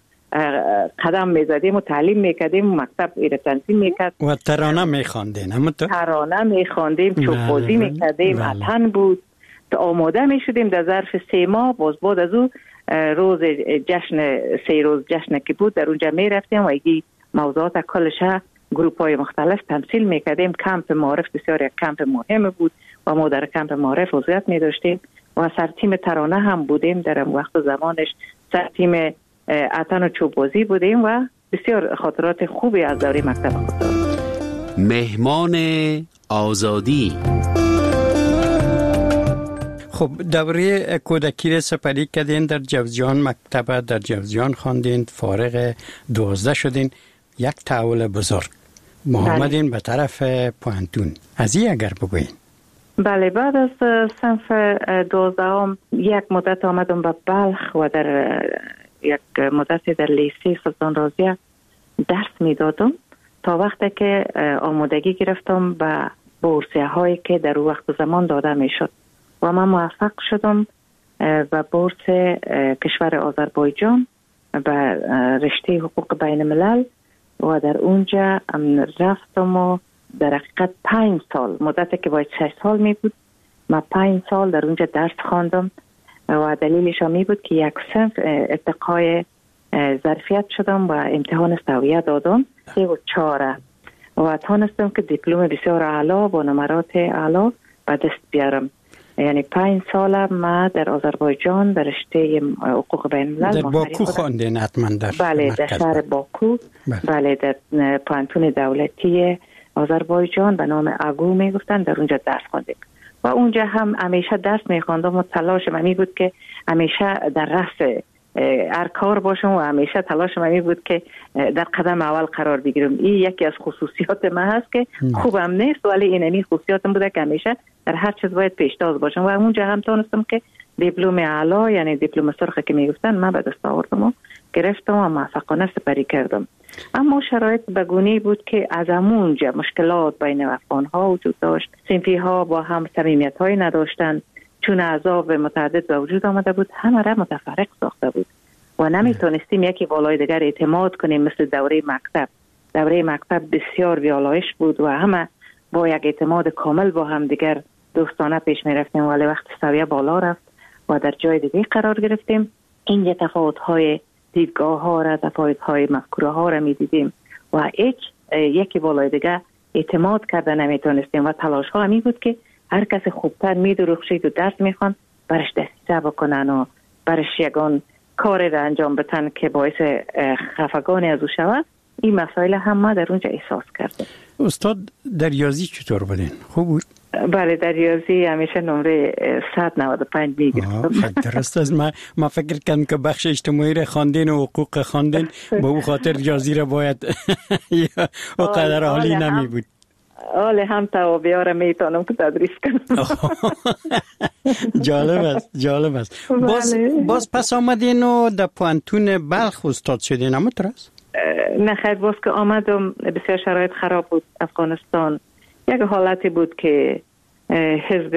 قدم میزدیم و تعلیم میکردیم و مکتب ایره تنظیم میکرد و ترانه میخواندین. ترانه میخواندیم، چوب بازی میکردیم، عطن بود. آماده میشدیم در ظرف 3 ماه. باز بعد از او روز جشن 3 روز جشن که بود در اونجا میرفتیم و یکی موضوعات کلش گروپ های مختلف تمثیل میکردیم. کمپ معارف بسیار یک کمپ مهم بود و ما در کمپ معارف عضویت میداشتیم و سر تیم ترانه هم بودیم. در وقت زمانش سر تیم عطن و چوب بازی بودیم و بسیار خاطرات خوبی از دوره مکتب خود دارم. مهمان آزادی. خب دوره کودکی را سپری کردین، در جوزجان مکتب در جوزجان خواندین، فارغ 12 شدین، یک تحول بزرگ محمدین به طرف پوانتون. از این اگر بگوین. بله، بعد از صنف 12 یک مدت آمدم به بلخ و در یک مدتی در لیسه سلطان رازیه درس میدادم تا وقتی که آمادگی گرفتم به بورسیه هایی که در وقت زمان داده میشد و من موفق شدم به بورس کشور آذربایجان به رشته حقوق بین الملل و در اونجا رفتم و در حقیقت 5 سال مدتی که باید 6 سال می بود، من 5 سال در اونجا درس خواندم و دلیلش می بود که یک صنف ارتقای ظرفیت شدم و امتحان سویه دادم 3 و 4 و تانستم که دیپلم بسیار اعلا با نمرات اعلا به دست بیارم. یعنی 5 سال ما در آذربایجان در رشته حقوق بین الملل در باکو خواندین حتما؟ بله، در شهر باکو. بله، در پوانتون دولتی آذربایجان به نام اگو میگفتن، در اونجا درس خواندیم و اونجا هم همیشه درس میخواندم و تلاش من بود که همیشه در رأس هر کار باشم و همیشه تلاش من بود که در قدم اول قرار بگیرم. این یکی از خصوصیات من هست که خوبم نیست ولی اینمی خصوصیاتم بوده که همیشه در هر چیز باید پیشتاز باشم و اونجا هم تونستم که دیپلم اعلا یعنی دیپلم سرخ که میگفتن من به دست آوردم و گرفتم و موفقانه سپری کردم. اما شرایط بگونی بود که از اونجا مشکلات بین افغان‌ها وجود داشت، صنفی‌ها با هم صمیمیت‌های نداشتن، چون اعضاب متعدد به وجود آمده بود، همه را متفرق ساخته بود و نمیتونستیم یکی بالای دیگر اعتماد کنیم. مثل دوره مکتب بسیار بیالایش بود و همه با یک اعتماد کامل با هم دیگر دوستانه پیش میرفتیم، ولی وقت سویه بالا رفت و در جای دیگه قرار گرفتیم، این تفاوت‌های دیدگاه ها را، تفاوت های مفکوره ها را می دیدیم و یکی بالای دیگه اعتماد کرده نمیتونستیم و تلاش ها همی بود که هر کس خوبتر می درخشید و درس میخوان برش دستیسه بکنن و برش یگان کاری را انجام بتن که باعث خفگانی از او شود. این مسائل هم ما در اونجا احساس کردیم. استاد در ریاضی چطور بودین؟ خوب بود؟ بله در ریاضی همیشه نمره 195 میگرفتم. درست است. ما فکر کنم که بخش اجتماعی را خواندین و حقوق خواندین به او خاطر ریاضی را باید و قدر عالی نمی بود. حالا هم توابعه را میتونم که تدریس کنم. جالب است. باز پس آمدین و در پوانتون بلخ استاد شدین همونطور؟ نه خیر، باز که آمدم بسیار شرایط خراب بود افغانستان. یک حالتی بود که حزب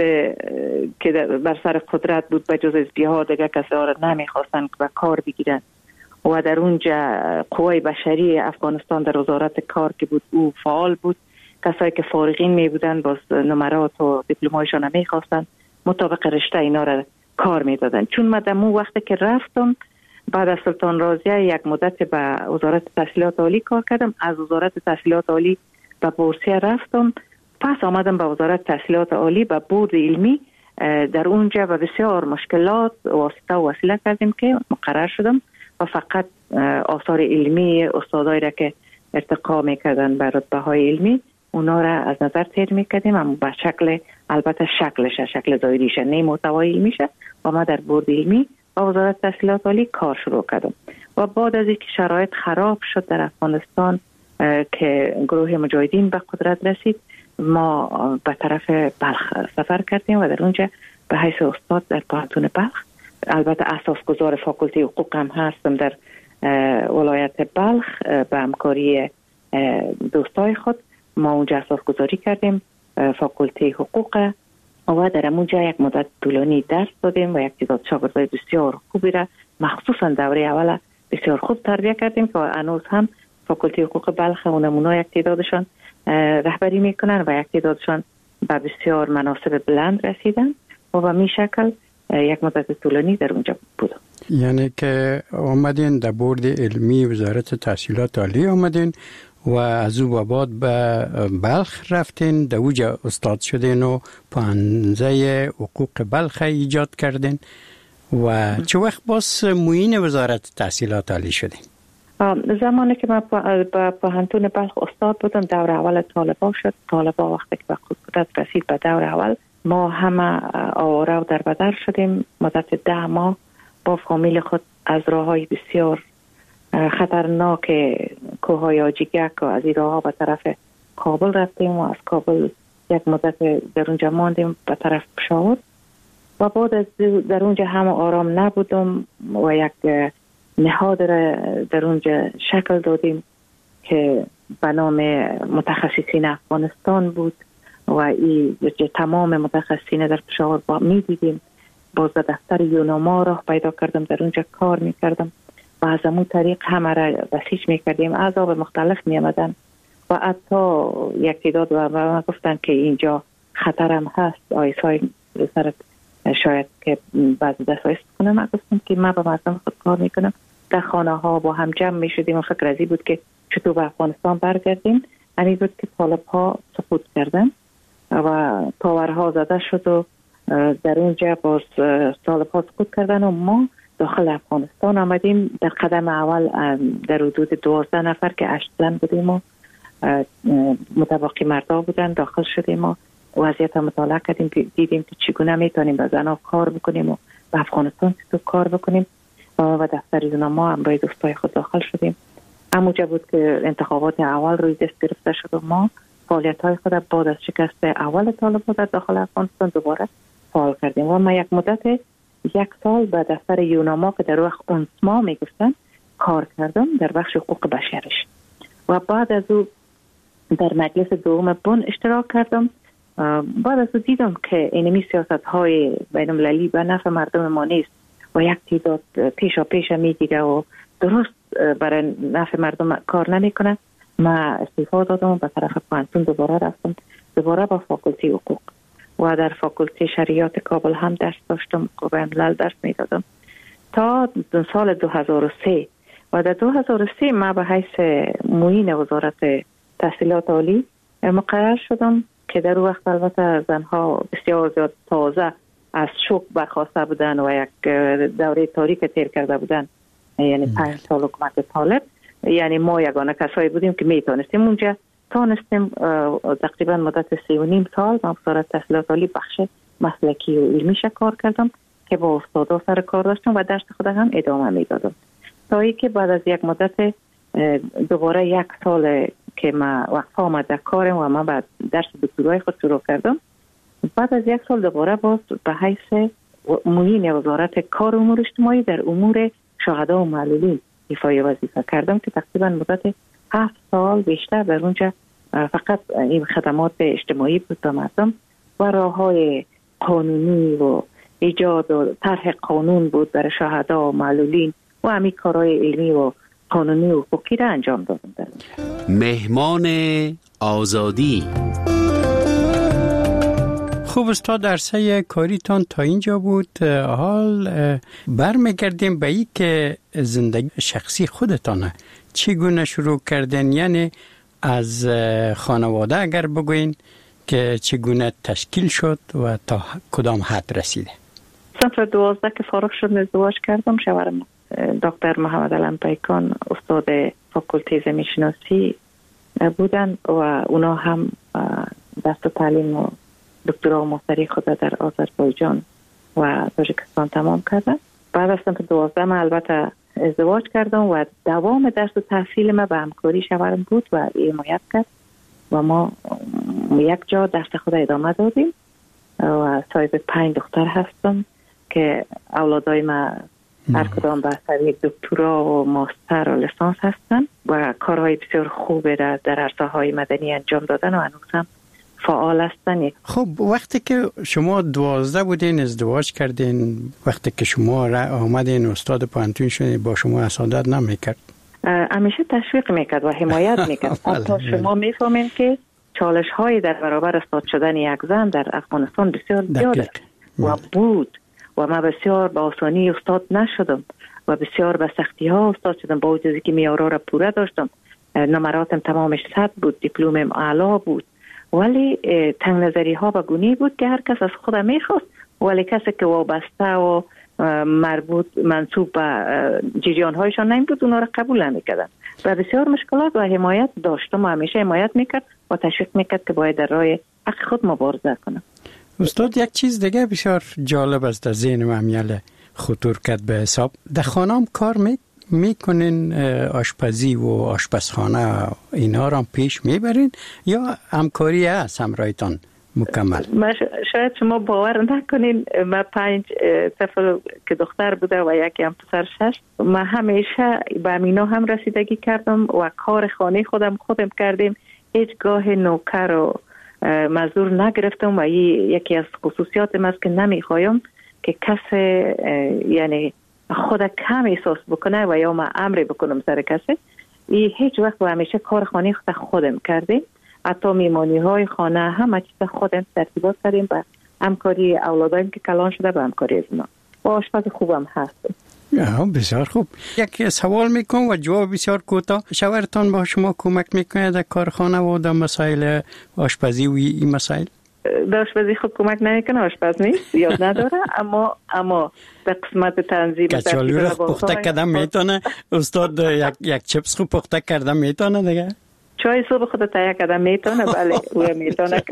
که بر سر قدرت بود به جز حزبی ها دیگه کسی ها را نمیخواستن که به کار بگیرن و در اونجا قوای بشری افغانستان در وزارت کار که بود او فعال بود. کسایی که فارغین می بودن باز نمرات و دیپلمایشان نمیخواستن، مطابق رشته اینا را کار میدادن. چون من در اون وقت که رفتم بعد از سلطان رازیه یک مدت به وزارت تحصیلات عالی کار کردم. از وزارت تحصیلات عالی به بورسیه رفتم، پس آمدم به وزارت تحصیلات عالی به بورد علمی. در اونجا به بسیار مشکلات واسطه و وسیله کردیم که مقرر شدم و فقط آثار علمی استادایی را که ارتقا میکردن به رتبه های علمی اونا را از نظر تیر میکردیم، اما به شکل البته شکل ظاهریش نه محتوای علمیشه. و ما در بورد علمی و وزارت تحصیلات عالی کار شروع کردم و بعد از اینکه شرایط خراب شد در افغانستان که گروه مجاهدین به قدرت رسید، ما به طرف بلخ سفر کردیم و در اونجا به حیث استاد در پوهنتون بلخ، البته اساسگزار فاکولته حقوق هم هستم در ولایت بلخ، به همکاری دوستای خود ما اونجا اساسگزاری کردیم فاکولته حقوق و در اونجا یک مدت طولانی درس دادیم و یک تعداد شاگردای بسیار خوبی را مخصوصا دوره اول بسیار خوب تربیت کردیم که هنوز هم فاکولته حقوق بلخ و نمونه یک تعدادشان رهبری میکنن و یک تعدادشان به بسیار مناصب بلند رسیدن و به می شکل یک مدت طولانی در اونجا بودم. یعنی که آمدین در بورد علمی وزارت تحصیلات عالی آمدین و از او بعد به بلخ رفتین، در اونجا استاد شدین و پانزه حقوق بلخ ایجاد کردین و چه وقت باز معین وزارت تحصیلات عالی شدین؟ زمانی که من به پوهنتون بلخ استاد بودم دور اول طالبا شد. طالبا وقتی که به قدرت رسید به دور اول ما همه آواره و در بدر شدیم. مدت 10 ماه با فامیل خود از راههای بسیار خطرناک کوههای آجیگک و از این راهها به طرف کابل رفتیم و از کابل یک مدت در اونجا ماندیم به طرف پشاور و بعد از در اونجا هم آرام نبودم و یک نهاد را در اونجا شکل دادیم که به نام متخصصین افغانستان بود و این تمام متخصصین در پشاور می دیدیم. باز به دفتر یوناما راه پیدا کردم، در اونجا کار می کردم و از همون طریق همه را بسیج می کردیم. اعضاب مختلف می آمدن و حتی یک تعداد و من گفتن که اینجا خطرم هست، آیسای سرت شاید که بعضی دستایست کنم. من گفتم که من با مردم خود کار می کنم. در خانه ها با هم جمع می شدیم و فکر ازی بود که چطور به افغانستان برگردیم. همین بود که طالب ها سقوط کردن و تاورها زده شد و در اونجا باز طالب ها سقوط کردن و ما داخل افغانستان آمدیم. در قدم اول در حدود 12 نفر که 8 زن بودیم و متباقی مردا بودن داخل شدیم و وضعیت مطالعه کردیم، دیدیم که چگونه میتونیم با زنها کار بکنیم و به افغانستان چطور کار بکنیم و دفتر یوناما هم برای دوستای خود داخل شدیم. همونجا بود که انتخابات اول روی دست گرفته شد و ما فعالیت های خود بعد از شکست اول طالبان در داخل افغانستان دوباره فعال کردیم و ما یک مدت 1 سال به دفتر یوناما که در وقت اونسما میگفتن کار کردم در بخش حقوق بشرش و بعد از او در مجلس دوم بن اشتراک کردم. بعد از او دیدم که اینمی سیاست های بین المللی به نفع مردم ما نیست و یک تعداد پیشا میگیره و درست برای نفع مردم کار نمیکنه. ما استعفا دادم و به طرف پوهنتون دوباره رفتم، دوباره با فاکولته حقوق و در فاکولته شریعت کابل هم درس داشتم، قوه ملل درس میدادم تا سال 2003 و در 2003 ما به حیث معین وزارت تحصیلات عالی مقرر شدم که در وقت البته زنها بسیار زیاد تازه از شوک برخواسته بودن و یک دوره تاریک تیر کرده بودن، یعنی 5 سال حکومت طالب. یعنی ما یگانه کسایی بودیم که میتونستیم اونجا تانستیم تقریبا مدت 3.5 سال من وزارت تحصیلات عالی بخش مسلکی و علمی کار کردم که با استادا سر کار داشتم و درس خودم هم ادامه میدادم تا اینکه بعد از یک مدت دوباره 1 سال که من وقت آمد در کارم و من بعد درس دکترای خود شروع کردم. بعد از 1 سال دوباره باز به حیث معین وزارت کار و امور اجتماعی در امور شهدا و معلولین ایفای وظیفه کردم که تقریبا مدت 7 سال بیشتر در اونجا فقط این خدمات اجتماعی بود به مردم و راههای قانونی و ایجاد و طرح قانون بود برای شهدا و معلولین و همین کارهای علمی و قانونی و حقوقی را انجام دادم. مهمان آزادی. خوب استاد، عرصه کاریتان تا اینجا بود. حال برمیگردیم به این که زندگی شخصی خودتانه چگونه شروع کردن، یعنی از خانواده اگر بگوین که چگونه تشکیل شد و تا کدام حد رسیده. سال 2012 که فارغ شدم ازدواج کردم. شوهرم دکتر محمد علم پیکان استاد فاکولته زمین شناسی بودن و اونا هم دست تعلیم و دکترا و ماستری خود در آذربایجان و تاجیکستان تمام کردن. بعد از سال 2012 من البته ازدواج کردم و دوام درس و تحصیل من به همکاری شوهرم بود و حمایت کرد و ما یک جا درس خود ادامه دادیم و صاحب 5 دختر هستم که اولادای من هر کدام به اثر دکترا و ماستر و لیسانس هستن و کارهای بسیار خوبی را در عرصه‌های مدنی انجام دادن و هنوز هم فعال هستن. خب وقتی که شما 12 بودین ازدواج کردین، وقتی که شما آمدین استاد پانتون شدین، با شما حسادت نمیکرد؟ همیشه تشویق میکرد و حمایت میکرد. حتی شما میفهمین که چالش های در برابر استاد شدن یک زن در افغانستان بسیار زیاده و بود و من بسیار با آسانی استاد نشدم و بسیار به سختی ها استاد شدم، با وجودی که معیارها را پوره داشتم، نمراتم تمامش 100 بود، دیپلمم اعلی بود، ولی تنگ نظری ها به گونی بود که هر کس از خودم میخواست ولی کسی که وابسته و مربوط منصوب به جریان هایشان نمیبود اونا را قبول نمیکردن و بسیار مشکلات و حمایت داشتم و همیشه حمایت میکرد و تشویق میکرد که باید در راه حق خود مبارزه کنم. استاد یک چیز دیگه بسیار جالب است در ذهن من خطور کرد به حساب. در خانم کار میکنین آشپزی و آشپزخانه اینا را پیش میبرین یا همکاری هست همراهتان مکمل؟ شاید شما باور نکنین من 5 طفل که دختر بوده و یکی هم پسر 6 من همیشه به اینا هم رسیدگی کردم و کار خانه خودم کردیم. هیچگاه نوکر و مزدور نگرفتم و یکی از خصوصیاتم است که نمیخوایم که کسی یعنی خود کم احساس بکنه و یا من امری بکنم سر کسی. هیچ وقت و همیشه کار خانه خودم کردیم، حتی میمانی های خانه همه چیز خودم ترتیبات کردیم و همکاری اولادایم که کلان شده به همکاری از اونا و آشپز خوبم هستم. بسیار خوب. یک سوال میکنم و جواب بسیار کوتاه. شوهرتان با شما کمک میکنه در کارخانه و در مسائل آشپزی و این مسائل؟ در آشپزی خود کمک نمیکنه، آشپز نیست، یاد نداره، اما در قسمت تنظیم کچالو رو پخته کردن میتونه. استاد یک چپس خوب پخته کردن میتونه دیگه؟ چای صبح خود تیار کردن میتونه، بله او میتونه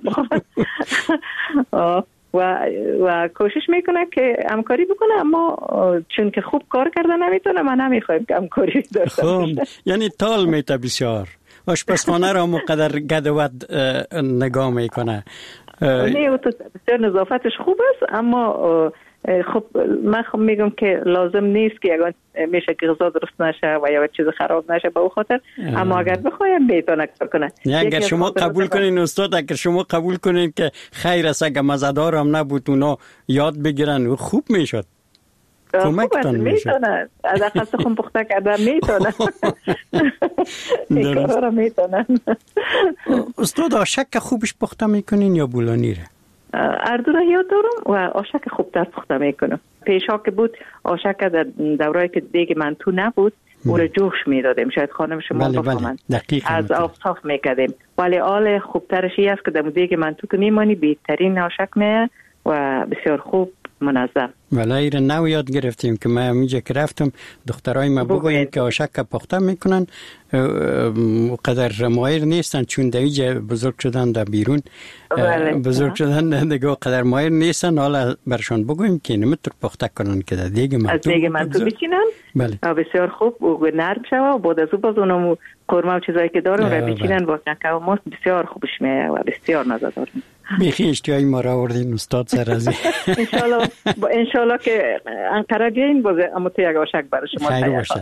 و کوشش میکنه که همکاری بکنه، اما چون که خوب کار کردن نمیتونه من نمیخوایم که همکاری داشته باشه. یعنی تال میته بسیار آشپزخانه را مقدر گدوت نگاه میکنه. نه او تو بسیار نظافتش خوب است، اما خب من میگم که لازم نیست که اگر میشه که غذا درست نشه و یا چیز خراب نشه به او خاطر، اما اگر بخوایم میتونه کار کنه. اگر شما قبول کنین استاد، اگر شما قبول کنین که خیر است اگر مزه‌دار هم نبود اونا یاد بگیرن و خوب میشد. کمکتون میتونه از اقل سخن پخته کردن میتونه این کارا را میتونن. استاد آشک خوبش پخته میکنین یا بولانی ره؟ اردو را یاد دارم و آشک خوبتر پخته میکنم. پیشا که بود آشک در دورایی که دیگه منتو نبود او را جوش میدادیم، شاید خانم شما بفهمند، از آب صاف میکردیم، ولی آل خوبترش این است که در دیگه منتو که میمانی بهترین آشک میه و بسیار خوب منظم. ولی ایره نو یاد گرفتیم که من همینجا که رفتم دخترای ما بگویم که آشک پخته میکنن قدر ماهر نیستن چون دیگه بزرگ شدن در بیرون بزرگ شدن دیگه قدر ماهر نیستن. حالا برشان بگویم که نمیتر پخته کنن که دیگه منتو بچینن. بسیار خوب و نرم شوه و بعد از او باز اونمو قرمه و چیزایی که دارم را بچینن با کنکه و ماست بسیار خوبش میه و بسیار مزه دارم. بیخی اشتیایی ما را آوردین استاد سرازی. انشالله که انقره بیاین باز اما تو یک آشک برای شما خیر باشه.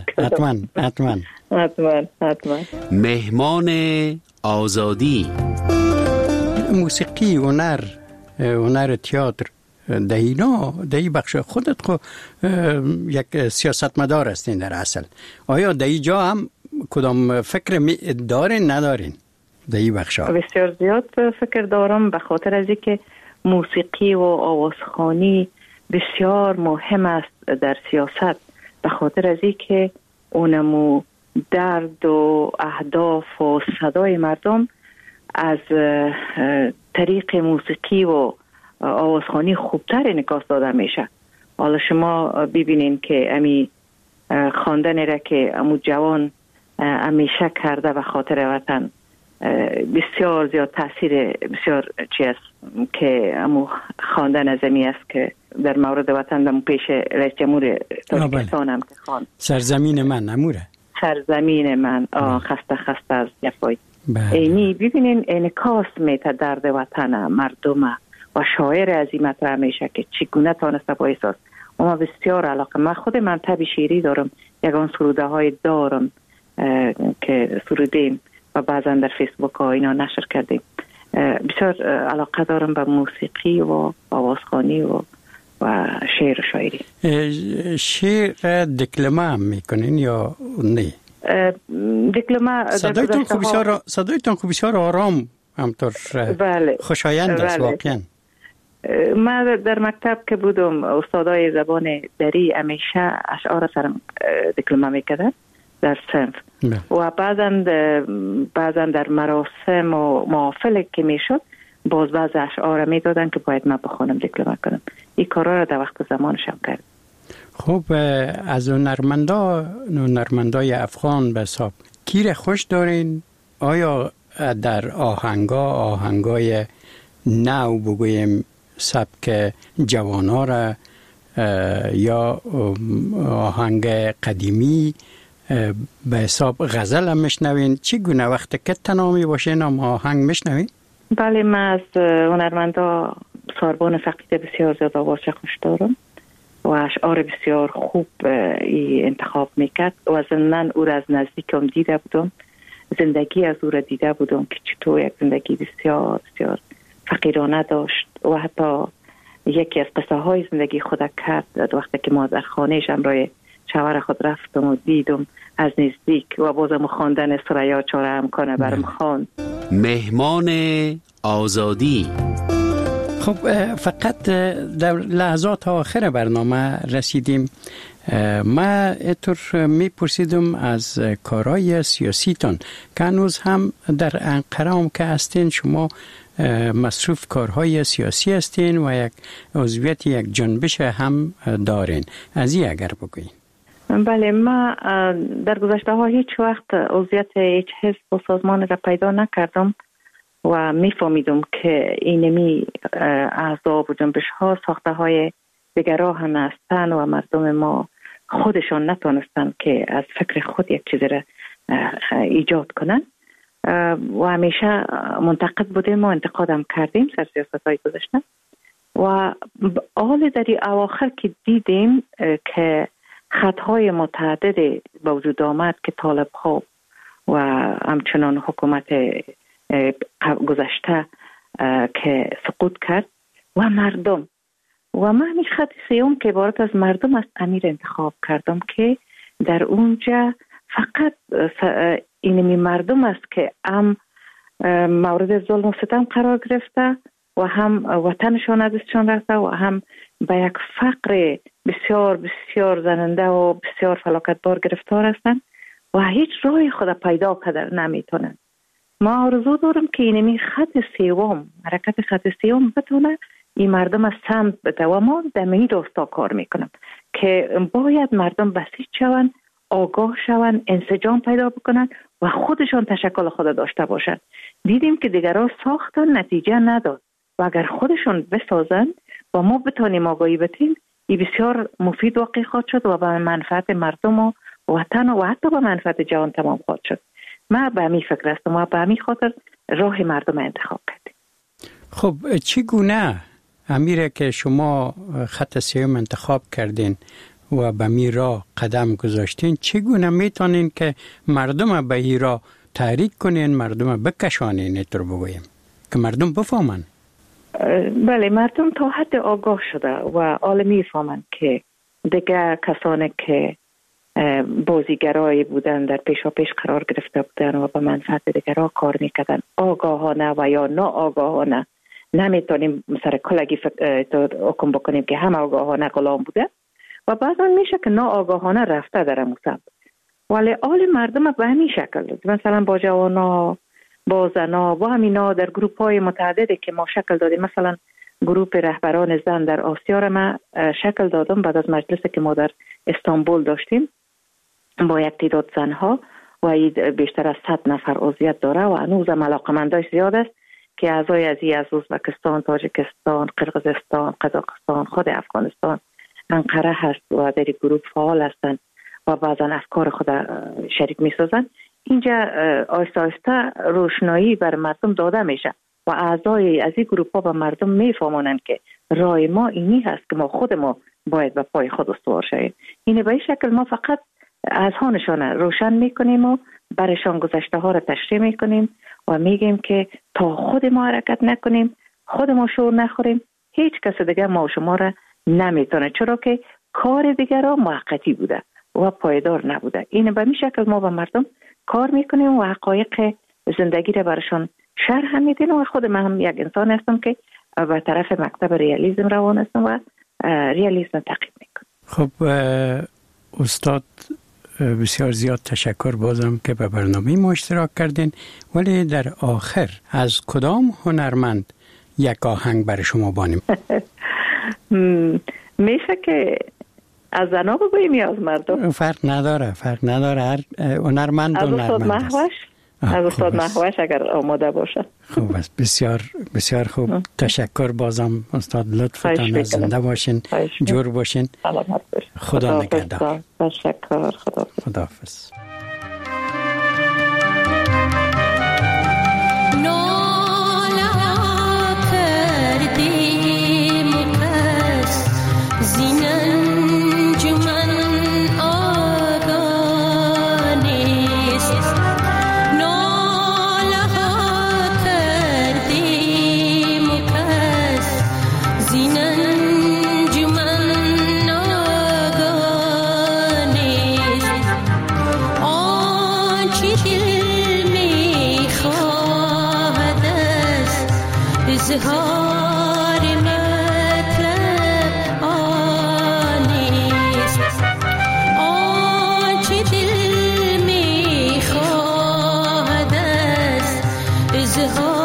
حتما. مهمان آزادی. موسیقی، هنر تئاتر در این بخش خودت خو یک سیاستمدار هستین در اصل. آیا در این جا هم کدام فکر دارین ندارین در این بخش ها؟ بسیار زیاد فکر دارم به خاطر از اینکه موسیقی و آوازخوانی بسیار مهم است در سیاست، به خاطر از اینکه اونمو درد و اهداف و صدای مردم از طریق موسیقی و آوازخوانی خوبتر انعکاس داده میشه. حالا شما ببینین که امی خواندن را که امو جوان همیشه کرده به خاطر وطن بسیار زیاد تاثیر بسیار چیز که امو خواندن از امی است که در مورد وطن دم پیش رئیس جمهور تاجیکستان هم که خواند سرزمین من اموره سرزمین من خسته از جفای اینی ببینین انعکاس میته درد وطن مردم و شاعر عظیمت را میشه که چگونه تانسته با احساس. اما بسیار علاقه من خود من تب شیری دارم، یگان سروده های دارم که سرودیم و بعضا در فیسبوک ها اینا نشر کردیم. بسیار علاقه دارم به موسیقی و آوازخوانی و شعر و شاعری. شعر دکلمه هم میکنین یا نه؟ دکلمه صدایتان خوب بسیار آرام همطور خوشایند است واقعا. من در مکتب که بودم استادای زبان دری همیشه اشعار سرم دکلمه میکردن در صنف و بعضا در مراسم و محافل که میشد باز بعض اشعار میدادن که باید من بخونم دکلمه کنم. این کارا را در وقت زمانشم کرد. خب از هنرمندای افغان به حساب کی خوش دارین؟ آیا در آهنگای نو بگویم سبک جوانا را یا آهنگ قدیمی به حساب غزل هم میشنوین؟ چگونه وقت که تنامی باشین هم آهنگ میشنوین؟ بله من از هنرمندا ساربان فقید بسیار زیاد آواز خوش دارم و اشعار بسیار خوب انتخاب میکرد و ضمناً او را از نزدیکم دیده بودم، زندگی از او را دیده بودم که چطور یک زندگی بسیار بسیار فقیرانه داشت و حتی یکی از قصه های زندگی خود کرد وقتی که ما در خانهش امرای شوهر خود رفتم و دیدم از نزدیک و بازم خواندن سریا چاره امکانه برم خواند. مهمان آزادی. خب فقط در لحظات آخر برنامه رسیدیم. ما اتر میپرسیدم از کارهای سیاسیتان که هنوز هم در انقره هم که هستین شما مصروف کارهای سیاسی هستین و یک عضویت یک جنبش هم دارین. از این اگر بگوین. بله ما در گذشته ها هیچ وقت عضویت هیچ حزب و سازمان را پیدا نکردم و میفهمیدم که اینمی احزاب و جنبش ها ساخته های دیگران هستند و مردم ما خودشان نتونستن که از فکر خود یک چیزی را ایجاد کنن و همیشه منتقد بودیم و انتقادم کردیم سر سیاست های گذشته و حال در اواخر که دیدیم که خطهای متعدد به وجود آمد که طالب ها و همچنان حکومت گذشته که سقوط کرد و مردم و من همین خط سیوم که عبارت از مردم است امیر انتخاب کردم که در اونجا فقط اینمی مردم است که هم مورد ظلم و ستم قرار گرفته و هم وطنشان از دستشان رفته و هم به یک فقر بسیار بسیار زننده و بسیار فلاکت بار گرفتار هستند و هیچ راه خود پیدا کردن نمیتونن. ما آرزو دارم که اینمی خط سیوم حرکت خط سیوم بتونه این مردم از سمت بده و ما در این راستا کار میکنم که باید مردم بسیج شوند، آگاه شوند، انسجام پیدا بکنن و خودشان تشکل خود داشته باشند. دیدیم که دیگران ساختن نتیجه نداد و اگر خودشون بسازن و ما بتانیم آگاهی بدیم، این بسیار مفید واقع خواهد شد و به منفعت مردم و وطن و حتی به منفعت جهان تمام خواهد شد. من به همین فکر هستم و به همین خاطر راه مردم انتخاب کردیم. خب چگونه امیره که شما خط سیوم انتخاب کردین و به می راه قدم گذاشتین، چگونه میتونین که مردم به این راه تحریک کنین، مردم بکشانین، اینطور بگویم که مردم بفهمن؟ بله، مردم تا حد آگاه شده و عالمی فهمن که دیگه کسانی که بازیگرای بودن در پیشا پیش قرار گرفته بودن و به منفعت دیگران کار میکردن، آگاهانه و یا ناآگاهانه، نمیتونیم سر کلگی حکم بکنیم که همه آگاهانه غلام بوده و بعضا میشه که ناآگاهانه رفته در مصب. ولی آل مردم به همین شکل، مثلا با جوانا، با زنا و همینا در گروپ های متعددی که ما شکل دادیم، مثلا گروپ رهبران زن در آسیا را من شکل دادم بعد از مجلسی که ما در استانبول داشتیم با یک تعداد زنها و بیشتر از 100 نفر عضویت داره و هنوز علاقمنداش زیاد است که اعضای از ازبکستان، تاجیکستان، قرقیزستان، قزاقستان، خود افغانستان، انقره هست و در گروپ فعال هستند و بعضا افکار خود شریک می سازن. اینجا آهسته آهسته روشنایی بر مردم داده میشه و اعضای از این گروپ ها به مردم میفهمونن که رای ما اینی هست که ما خود ما باید به پای خود استوار شویم. اینه به این شکل ما فقط از هانشان روشن میکنیم و برشان گذشته ها را تشریح میکنیم و میگیم که تا خود ما حرکت نکنیم، خود ما شور نخوریم، هیچ کس دیگه ما و شما را نمیتونه، چرا که کار دیگر را موقتی بوده و پایدار نبوده. این به این شکل ما با مردم کار میکنیم و حقایق زندگی را برشان شرح هم میدیم و خود من هم یک انسان هستم که به طرف مکتب ریالیسم روان هستم و ریالیسم تعقیب میکنم. خب استاد بسیار زیاد تشکر بازم که به برنامه ما اشتراک کردین، ولی در آخر از کدام هنرمند یک آهنگ برای شما بانیم؟ میشه که از زنا بگوییم یا از مردم؟ فرق نداره هر هنرمند از استاد محوش؟ از استاد محوش اگر آماده باشه. خوب است، بسیار بسیار خوب. تشکر بازم استاد، لطفتان، زنده باشین، جور باشین، سلامت باشین. خدا نگهدار. تشکر. خداحافظ. اظهار مطلب آنیست، آنچه دل می‌خواهد است اظهار